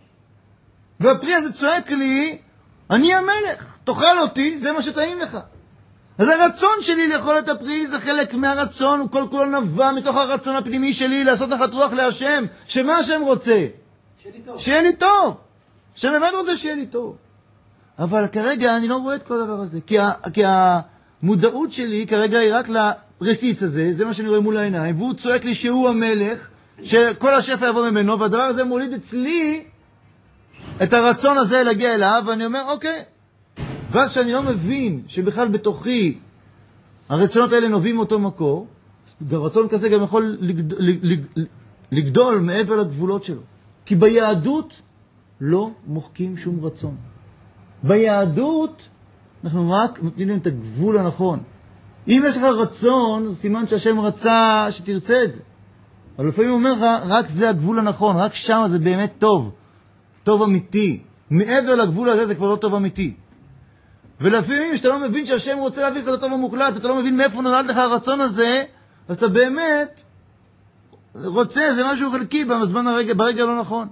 והפרי הזה צועק לי, אני המלך, תאכל אותי, זה מה שטעים לך. אז הרצון שלי לאכול את הפרי זה חלק מהרצון, הוא כל כולו נבע מתוך הרצון הפנימי שלי לעשות נחת רוח להשם, שמה השם רוצה? שיהיה לי טוב. השם באמת רוצה שיהיה לי טוב. אבל כרגע אני לא רואה את כל הדבר הזה, כי המודעות שלי כרגע היא רק לרסיס הזה, זה מה שאני רואה מול העיניים, והוא צועק לי שהוא המלך, שכל השפע יבוא ממנו, והדבר הזה מוליד אצלי את הרצון הזה להגיע אליו, ואני אומר, אוקיי. ואז שאני לא מבין שבכלל בתוכי הרצונות האלה נובעים מאותו מקור, הרצון כזה גם יכול לגדול מעבר לגבולות שלו. כי ביהדות לא מוחקים שום רצון. ביהדות אנחנו רק נותנים להם את הגבול הנכון. אם יש לך רצון, זה סימן שהשם רצה שתרצה את זה. אבל לפעמים הוא אומר לך, רק זה הגבול הנכון, רק שם זה באמת טוב. טוב אמיתי. מעבר לגבול הזה זה כבר לא טוב אמיתי. ולפעמים שאתה לא מבין שהשם רוצה להביא לך את הטוב המוחלט, אתה לא מבין מאיפה נולד לך הרצון הזה, אז אתה באמת רוצה, זה משהו חלקי ברגע לא נכון.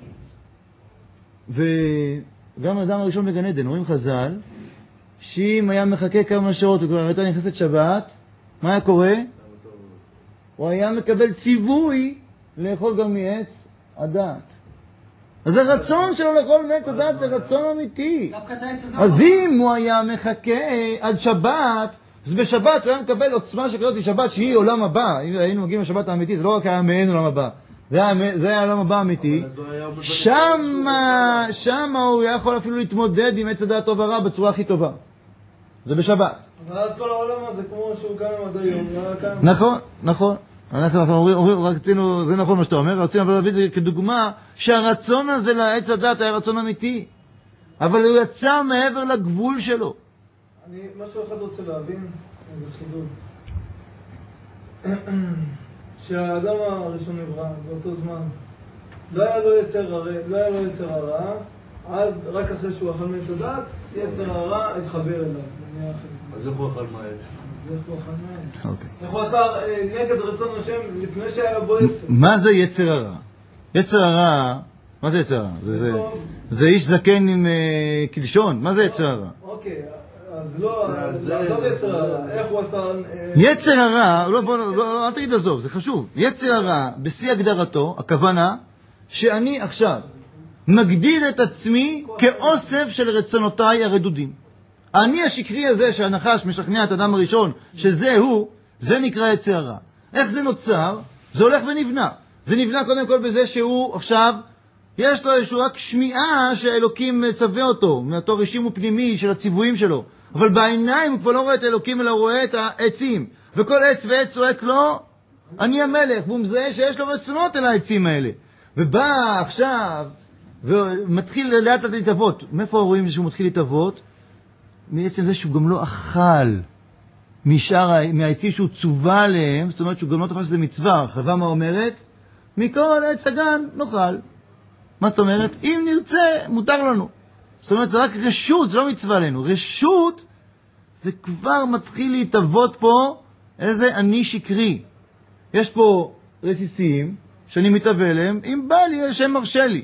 וגם האדם הראשון בגן עדן, רואים חז"ל, שאם היה מחכה כמה שעות וכבר הייתה נכנסת שבת, מה היה קורה? הוא היה מקבל ציווי לאכול גם מעץ הדעת. אז הרצון שלו לאכול מעץ הדעת זה רצון אמיתי. אז אם הוא היה מחכה עד שבת, אז בשבת הוא היה מקבל עוצמה שקוראת לי שבת שהיא עולם הבא. אם היינו מגיעים לשבת האמיתי, זה לא רק היה מעין עולם הבא. זה היה עולם הבא האמיתי. שמה הוא יכול אפילו להתמודד עם עץ הדעת טוב ורע בצורה הכי טובה. זה בשבת. אבל אז כל העולם הזה כמו שהוא קם עד היום, נכון, נכון. אנחנו אומרים, רק רצינו, זה נכון מה שאתה אומר, רצינו להביא את זה כדוגמה שהרצון הזה לעץ הדת היה רצון אמיתי, אבל הוא יצא מעבר לגבול שלו. אני משהו אחד רוצה להבין, איזה חידוד. שהאדם הראשון נברא באותו זמן, לא היה לו יצר הרע, עד רק אחרי שהוא אכל מעץ הדת, יצר הרע התחבר אליו. אז איך הוא אכל מהעץ? איך הוא עשה נגד רצון השם לפני שהיה בו יצר? מה זה יצר הרע? יצר הרע, מה זה יצר הרע? זה איש זקן עם קלשון, מה זה יצר הרע? אוקיי, אז לא, עזוב יצר הרע, איך הוא עשה... יצר הרע, אל תגיד עזוב, זה חשוב. יצר הרע, בשיא הגדרתו, הכוונה שאני עכשיו מגדיר את עצמי כאוסף של רצונותיי הרדודים. אני השקרי הזה שהנחש משכנע את האדם הראשון שזה הוא, זה נקרא יצר הרע. איך זה נוצר? זה הולך ונבנה. זה נבנה קודם כל בזה שהוא עכשיו, יש לו איזשהו רק שמיעה שאלוקים מצווה אותו, מאותו רשימו פנימי של הציוויים שלו. אבל בעיניים הוא כבר לא רואה את אלוקים, אלא הוא רואה את העצים. וכל עץ ועץ צועק לו, אני המלך, והוא מזהה שיש לו רצונות אל העצים האלה. ובא עכשיו, ומתחיל לאט לאט להתאבות. מאיפה רואים שהוא מתחיל להתאבות? מעצם זה שהוא גם לא אכל מהעצים שהוא צובה עליהם, זאת אומרת שהוא גם לא תפס שזה מצווה. חווה מה אומרת? מכל עץ הגן נאכל. מה זאת אומרת? אם נרצה, מותר לנו. זאת אומרת, זה רק רשות, זה לא מצווה עלינו. רשות, זה כבר מתחיל להתאבות פה איזה אני שקרי. יש פה רסיסים שאני מתאבה להם, אם בא לי, השם מרשה לי.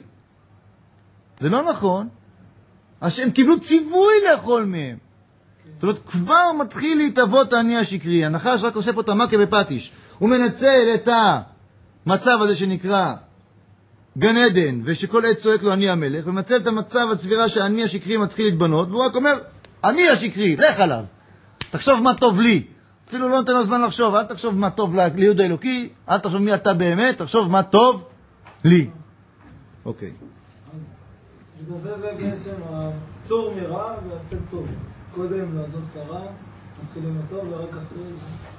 זה לא נכון. השם קיבלו ציווי לאכול מהם. זאת אומרת, כבר מתחיל להתאבות העני השקרי. הנחש רק עושה פה את המכה בפטיש. הוא מנצל את המצב הזה שנקרא גן עדן, ושכל עץ צועק לו אני המלך, ומנצל את המצב הצבירה שהעני השקרי מתחיל להתבנות, והוא רק אומר, אני השקרי, לך עליו. תחשוב מה טוב לי. אפילו לא נותן לו זמן לחשוב, אל תחשוב מה טוב ליהוד האלוקי, אל תחשוב מי אתה באמת, תחשוב מה טוב לי. אוקיי. זה בעצם הסור מרע ועשה טוב. קודם לעזוב את הרע, מתחילים הטוב ורק אחרי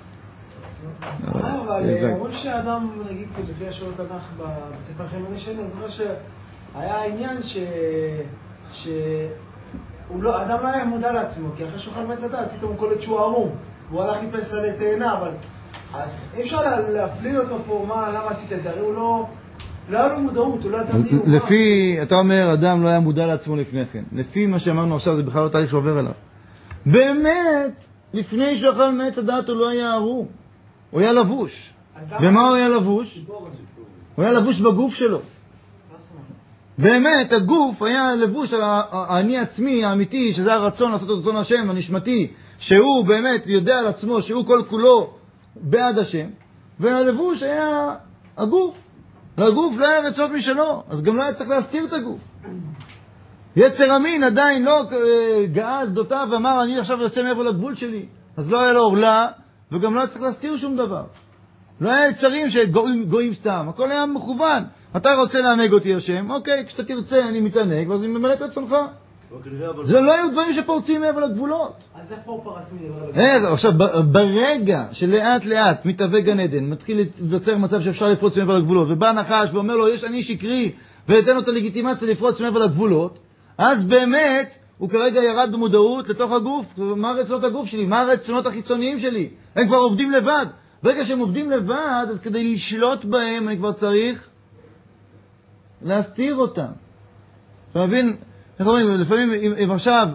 זה. אבל אומרים שהאדם, נגיד, לפי השיעור תנ"ך בספר חמני שלי, אני זוכר שהיה העניין שהאדם לא היה מודע לעצמו, כי אחרי שהוא אכל מעץ הדת, פתאום הוא קולט שהוא ערום, והוא הלך חיפש עלי תאנה, אבל אז אי אפשר להפליל אותו פה, למה עשית את זה? הרי הוא לא היה לו מודעות, הוא לא ידע מי הוא. לפי, אתה אומר, אדם לא היה מודע לעצמו לפני כן. לפי מה שאמרנו עכשיו, זה בכלל לא תהליך שעובר אליו. באמת, לפני שהוא אכל מעץ הדת הוא לא היה ערום. הוא היה לבוש. ומה הוא היה לבוש? הוא היה לבוש בגוף שלו. באמת, הגוף היה לבוש על האני עצמי, האמיתי, שזה הרצון לעשות את רצון השם, הנשמתי, שהוא באמת יודע על עצמו, שהוא כל כולו בעד השם, והלבוש היה הגוף. לגוף לא היה רצונות משלו, אז גם לא היה צריך להסתיר את הגוף. יצר המין עדיין לא גאה גדותיו ואמר, אני עכשיו יוצא מעבר לגבול שלי. אז לא היה לו עורלה, וגם לא היה צריך להסתיר שום דבר. לא היה יצרים שגויים סתם, הכל היה מכוון. אתה רוצה להנהג אותי השם, אוקיי, כשאתה תרצה אני מתענג, ואז אני ממלא את רצונך. זה לא היו דברים שפורצים מעבר לגבולות. אז איך פה פרץ מעבר לגבולות? עכשיו, ברגע שלאט לאט מתהווה גן עדן, מתחיל להיווצר מצב שאפשר לפרוץ מעבר לגבולות, ובא נחש ואומר לו, יש אני שקרי, ותן לו את הלגיטימציה לפרוץ מעבר לגבולות, אז באמת הוא כרגע ירד במודעות לתוך הגוף. מה רצונות הגוף שלי? מה הרצונות החיצוניים שלי? הם כבר עובדים לבד. ברגע שהם עובדים לבד, אז כדי לשלוט בהם אני כבר צריך להסתיר אותם. אתה מבין? איך אומרים? לפעמים אם עכשיו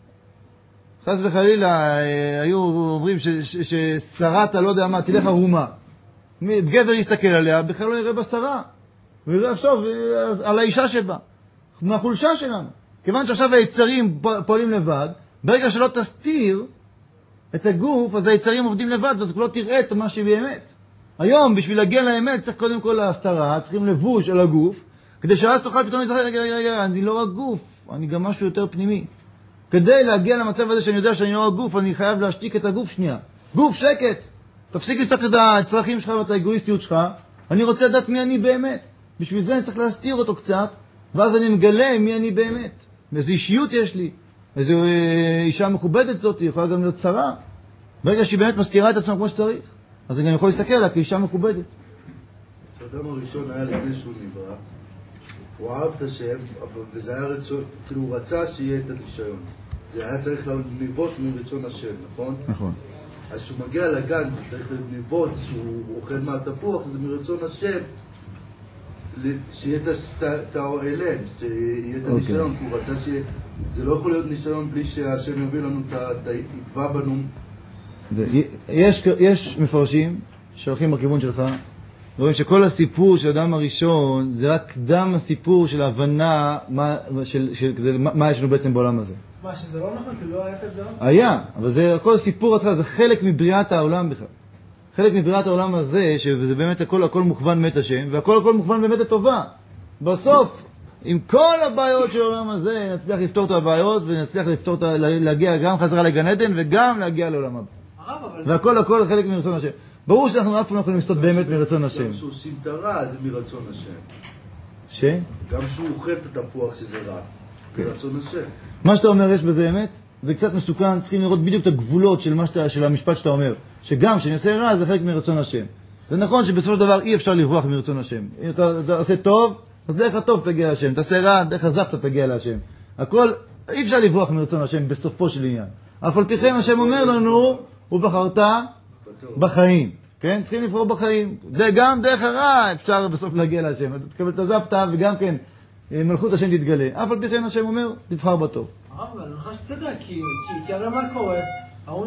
חס וחלילה היו אומרים ששרת לא יודע מה, תלך ערומה. גבר יסתכל עליה, בכלל לא יראה בשרה. הוא יראה עכשיו על האישה שבה. מהחולשה שלנו. כיוון שעכשיו היצרים פועלים לבד, ברגע שלא תסתיר את הגוף, אז היצרים עובדים לבד, אז לא תראה את מה שבאמת. היום, בשביל להגיע לאמת, צריך קודם כל להסתרה, צריכים לבוש על הגוף, כדי שאז תוכל פתאום להזכר, רגע, אני לא רק גוף, אני גם משהו יותר פנימי. כדי להגיע למצב הזה שאני יודע שאני לא רק גוף, אני חייב להשתיק את הגוף שנייה. גוף, שקט! תפסיק לצעוק את הצרכים שלך ואת האגואיסטיות שלך, אני רוצה לדעת מי אני באמת. בשביל זה אני צריך להסתיר אותו קצת, ואז אני מגלה מי אני באמת. איזו אישיות יש לי, איזו אישה מכובדת זאת, היא יכולה גם להיות צרה. ברגע שהיא באמת מסתירה את עצמה כמו שצריך, אז אני גם יכול להסתכל עליה כאישה מכובדת. כשאדם הראשון היה לפני שהוא נברא, הוא אהב את השם, וזה היה רצון, כאילו הוא רצה שיהיה את הניסיון. זה היה צריך לנבוט מרצון השם, נכון? נכון. אז כשהוא מגיע לגן, זה צריך לנבוט, שהוא אוכל מהתפוח, זה מרצון השם, שיהיה את האלם, שיהיה את הניסיון, כי הוא רצה שיהיה... זה לא יכול להיות ניסיון בלי שהשם יביא לנו את התתבע בנו. יש מפרשים שהולכים בכיוון שלך, רואים שכל הסיפור של אדם הראשון זה רק קדם הסיפור של ההבנה מה יש לנו בעצם בעולם הזה. מה, שזה לא נכון? כי לא היה כזה? היה, אבל זה כל הסיפור התחלה, זה חלק מבריאת העולם בכלל. חלק מבריאת העולם הזה, שזה באמת הכל מוכוון מת השם, והכל מוכוון באמת הטובה. בסוף, עם כל הבעיות של העולם הזה, נצליח לפתור את הבעיות, ונצליח להגיע גם חזרה לגן עדן, וגם להגיע לעולם הבא. והכל חלק מרצון השם. ברור שאנחנו אף פעם לא יכולים לסתות באמת מרצון השם. גם שהוא עושים את הרע, זה מרצון השם. ש? גם שהוא אוכל את התפוח שזה רע, זה רצון השם. מה שאתה אומר, יש בזה אמת? זה קצת מסוכן, צריכים לראות בדיוק את הגבולות של המשפט שאתה אומר. שגם כשאני עושה רע, זה חלק מרצון השם. זה נכון שבסופו של דבר אי אפשר לברוח מרצון השם. אם אתה עושה טוב, אז דרך הטוב תגיע להשם. תעשה רע, דרך הזפת תגיע להשם. הכל, אי אפשר לברוח מרצון השם בסופו של עניין. אף על פי כן השם אומר לנו, ובחרת בחיים. כן? צריכים לבחור בחיים. גם דרך הרע אפשר בסוף להגיע להשם. אתה תקבל את הזפת וגם כן מלכות השם תתגלה. אף על פי כן השם אומר, תבחר בטוב. אבל אני חושב שצדק, כי הרי מה קורה? אומרים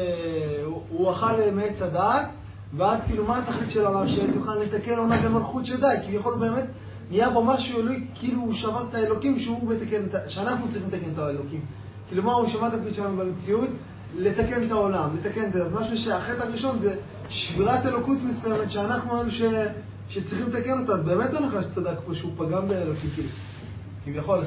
שהוא אכל מעץ הדעת, ואז כאילו מה התכלית של העולם? שתוכל לתקן עונה במלכות שדי, כי יכול באמת נהיה בו משהו אלוהי, כאילו הוא שבר את האלוקים שאנחנו צריכים לתקן את האלוקים. כאילו מה הוא שבר את התכלית שלנו במציאות? לתקן את העולם, לתקן את זה. אז משהו שהחטא הראשון זה שבירת אלוקות מסוימת שאנחנו אלו שצריכים לתקן אותה. אז באמת הנחש צדק פה שהוא פגם באלוקים, כאילו. כביכול,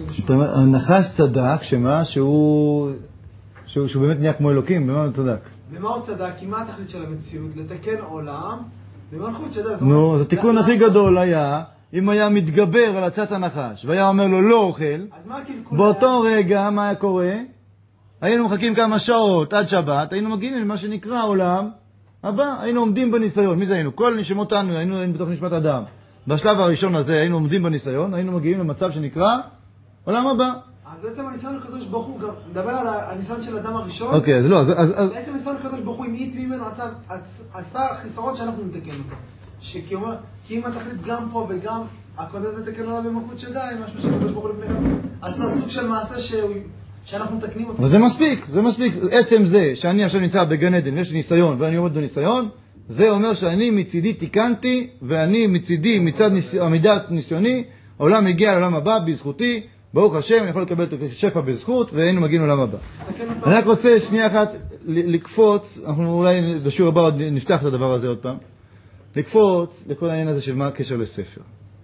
הנחש צדק שמה? שהוא באמת נהיה כמו אלוקים, במה הוא צדק? במה הוא צדק? כי מה התכלית של המציאות? לתקן עולם במלכות שדי. נו, אז התיקון הכי גדול היה אם היה מתגבר על עצת הנחש והיה אומר לו לא אוכל, באותו רגע מה היה קורה? היינו מחכים כמה שעות עד שבת, היינו מגיעים למה שנקרא עולם הבא, היינו עומדים בניסיון. מי זה היינו? כל נשמות היינו בתוך נשמת אדם. בשלב הראשון הזה היינו עומדים בניסיון, היינו מגיעים למצב שנקרא עולם הבא. אז בעצם הניסיון הקדוש ברוך הוא, נדבר על הניסיון של אדם הראשון. אוקיי, אז לא, אז... בעצם הניסיון הקדוש ברוך הוא, אם יתביא ממנו עשה חיסרון שאנחנו נתקן אותו. כי אם התכלית גם פה וגם הקודם זה תקן עולם במלכות שדי, משהו שהקדוש ברוך הוא לפני גם עשה סוג של מעשה שאנחנו מתקנים אותו. וזה מספיק, זה מספיק. עצם זה שאני עכשיו נמצא בגן עדן ויש לי ניסיון ואני עומד בניסיון, זה אומר שאני מצידי תיקנתי, ואני מצידי מצד עמידת ניסיוני, העולם הגיע לעולם הבא בזכותי, ברוך השם, אני יכול לקבל את השפע בזכות, והיינו מגיעים לעולם הבא. אני רק רוצה שנייה אחת לקפוץ, אנחנו אולי בשיעור הבא עוד נפתח את הדבר הזה עוד פעם, לקפוץ לכל העניין הזה של מה הקשר לספר.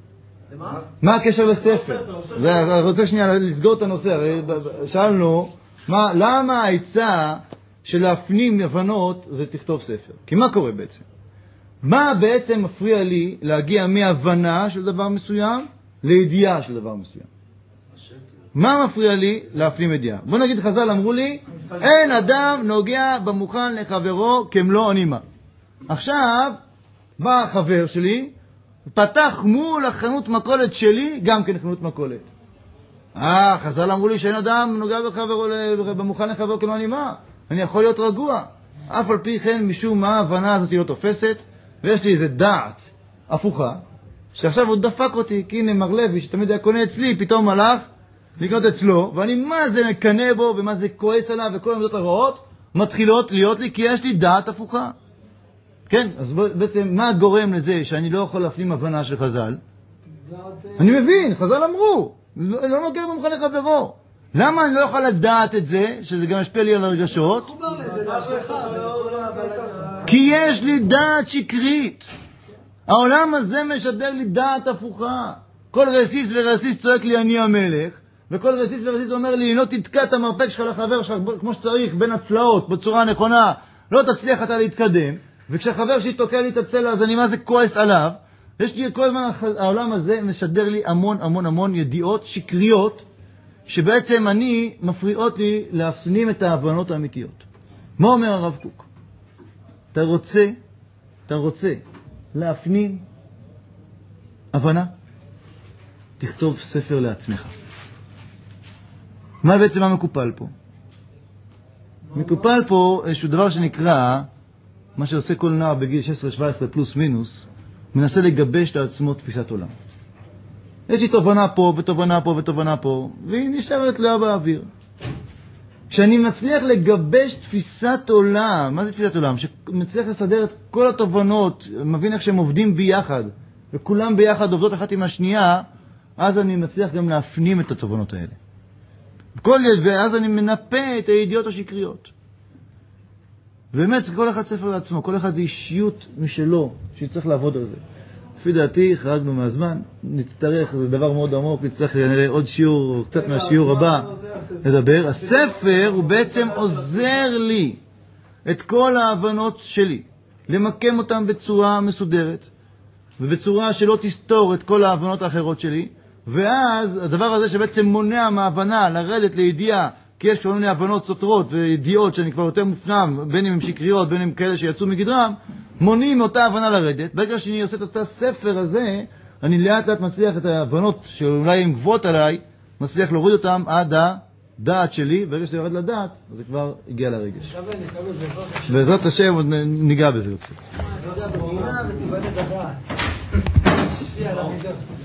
מה הקשר לספר? אני רוצה שנייה לסגור את הנושא, הרי שאלנו, למה העצה של להפנים הבנות זה תכתוב ספר? כי מה קורה בעצם? מה בעצם מפריע לי להגיע מהבנה של דבר מסוים לידיעה של דבר מסוים? מה מפריע לי להפנים ידיעה? בוא נגיד חז"ל אמרו לי, אין אדם נוגע במוכן לחברו כמלוא הנימה. עכשיו, בא החבר שלי, פתח מול החנות מכולת שלי, גם כן חנות מכולת. חז"ל אמרו לי שאין אדם נוגע במוכן לחברו כמלוא הנימה. אני יכול להיות רגוע. אף על פי כן, משום מה, ההבנה הזאת לא תופסת, ויש לי איזה דעת הפוכה, שעכשיו הוא דפק אותי, כי הנה מר לוי, שתמיד היה קונה אצלי, פתאום הלך לקנות אצלו, ואני מה זה מקנה בו, ומה זה כועס עליו, וכל העמדות הרעות מתחילות להיות לי, כי יש לי דעת הפוכה. כן, אז בעצם, מה גורם לזה שאני לא יכול להפנים הבנה של חז"ל? אני מבין, חז"ל אמרו, לא נוגע במוכן לחברו. למה אני לא יכול לדעת את זה, שזה גם משפיע לי על הרגשות? כי יש לי דעת שקרית. העולם הזה משדר לי דעת הפוכה. כל רסיס ורסיס צועק לי אני המלך, וכל רסיס ורסיס אומר לי, לא תתקע את המרפק שלך לחבר שלך כמו שצריך, בין הצלעות, בצורה הנכונה, לא תצליח אתה להתקדם, וכשהחבר שלי תוקע לי את הצלע, אז אני מה זה כועס עליו, יש לי כל הזמן, העולם הזה משדר לי המון המון המון ידיעות שקריות, שבעצם מפריעות לי להפנים את ההבנות האמיתיות. מה אומר הרב קוק? אתה רוצה להפנים הבנה? תכתוב ספר לעצמך. מה בעצם מקופל פה? מקופל פה איזשהו דבר שנקרא, מה שעושה כל נער בגיל 16-17 פלוס מינוס, מנסה לגבש לעצמו תפיסת עולם. יש לי תובנה פה ותובנה פה ותובנה פה, והיא נשארת לה באוויר. כשאני מצליח לגבש תפיסת עולם, מה זה תפיסת עולם? שמצליח לסדר את כל התובנות, מבין איך שהם עובדים ביחד, וכולם ביחד עובדות אחת עם השנייה, אז אני מצליח גם להפנים את התובנות האלה. ואז אני מנפה את הידיעות השקריות. ובאמת, כל אחד ספר לעצמו, כל אחד זה אישיות משלו, שצריך לעבוד על זה. לפי דעתי, חרגנו מהזמן, נצטרך, זה דבר מאוד עמוק, נצטרך עוד שיעור, קצת מהשיעור הבא, לדבר. הספר הוא בעצם עוזר לי את כל ההבנות שלי, למקם אותם בצורה מסודרת, ובצורה שלא תסתור את כל ההבנות האחרות שלי, ואז הדבר הזה שבעצם מונע מההבנה לרדת לידיעה, כי יש כל מיני הבנות סותרות וידיעות שאני כבר יותר מופנם, בין אם הם שקריות, בין אם כאלה שיצאו מגדרם, מונעים מאותה הבנה לרדת. ברגע שאני עושה את אותה ספר הזה, אני לאט לאט מצליח את ההבנות שאולי הן גבוהות עליי, מצליח להוריד אותם עד הדעת שלי, ברגע שזה יורד לדעת, אז זה כבר הגיע לרגש. בעזרת השם עוד ניגע בזה קצת. ותיבנה דעת. שפיע על המידע.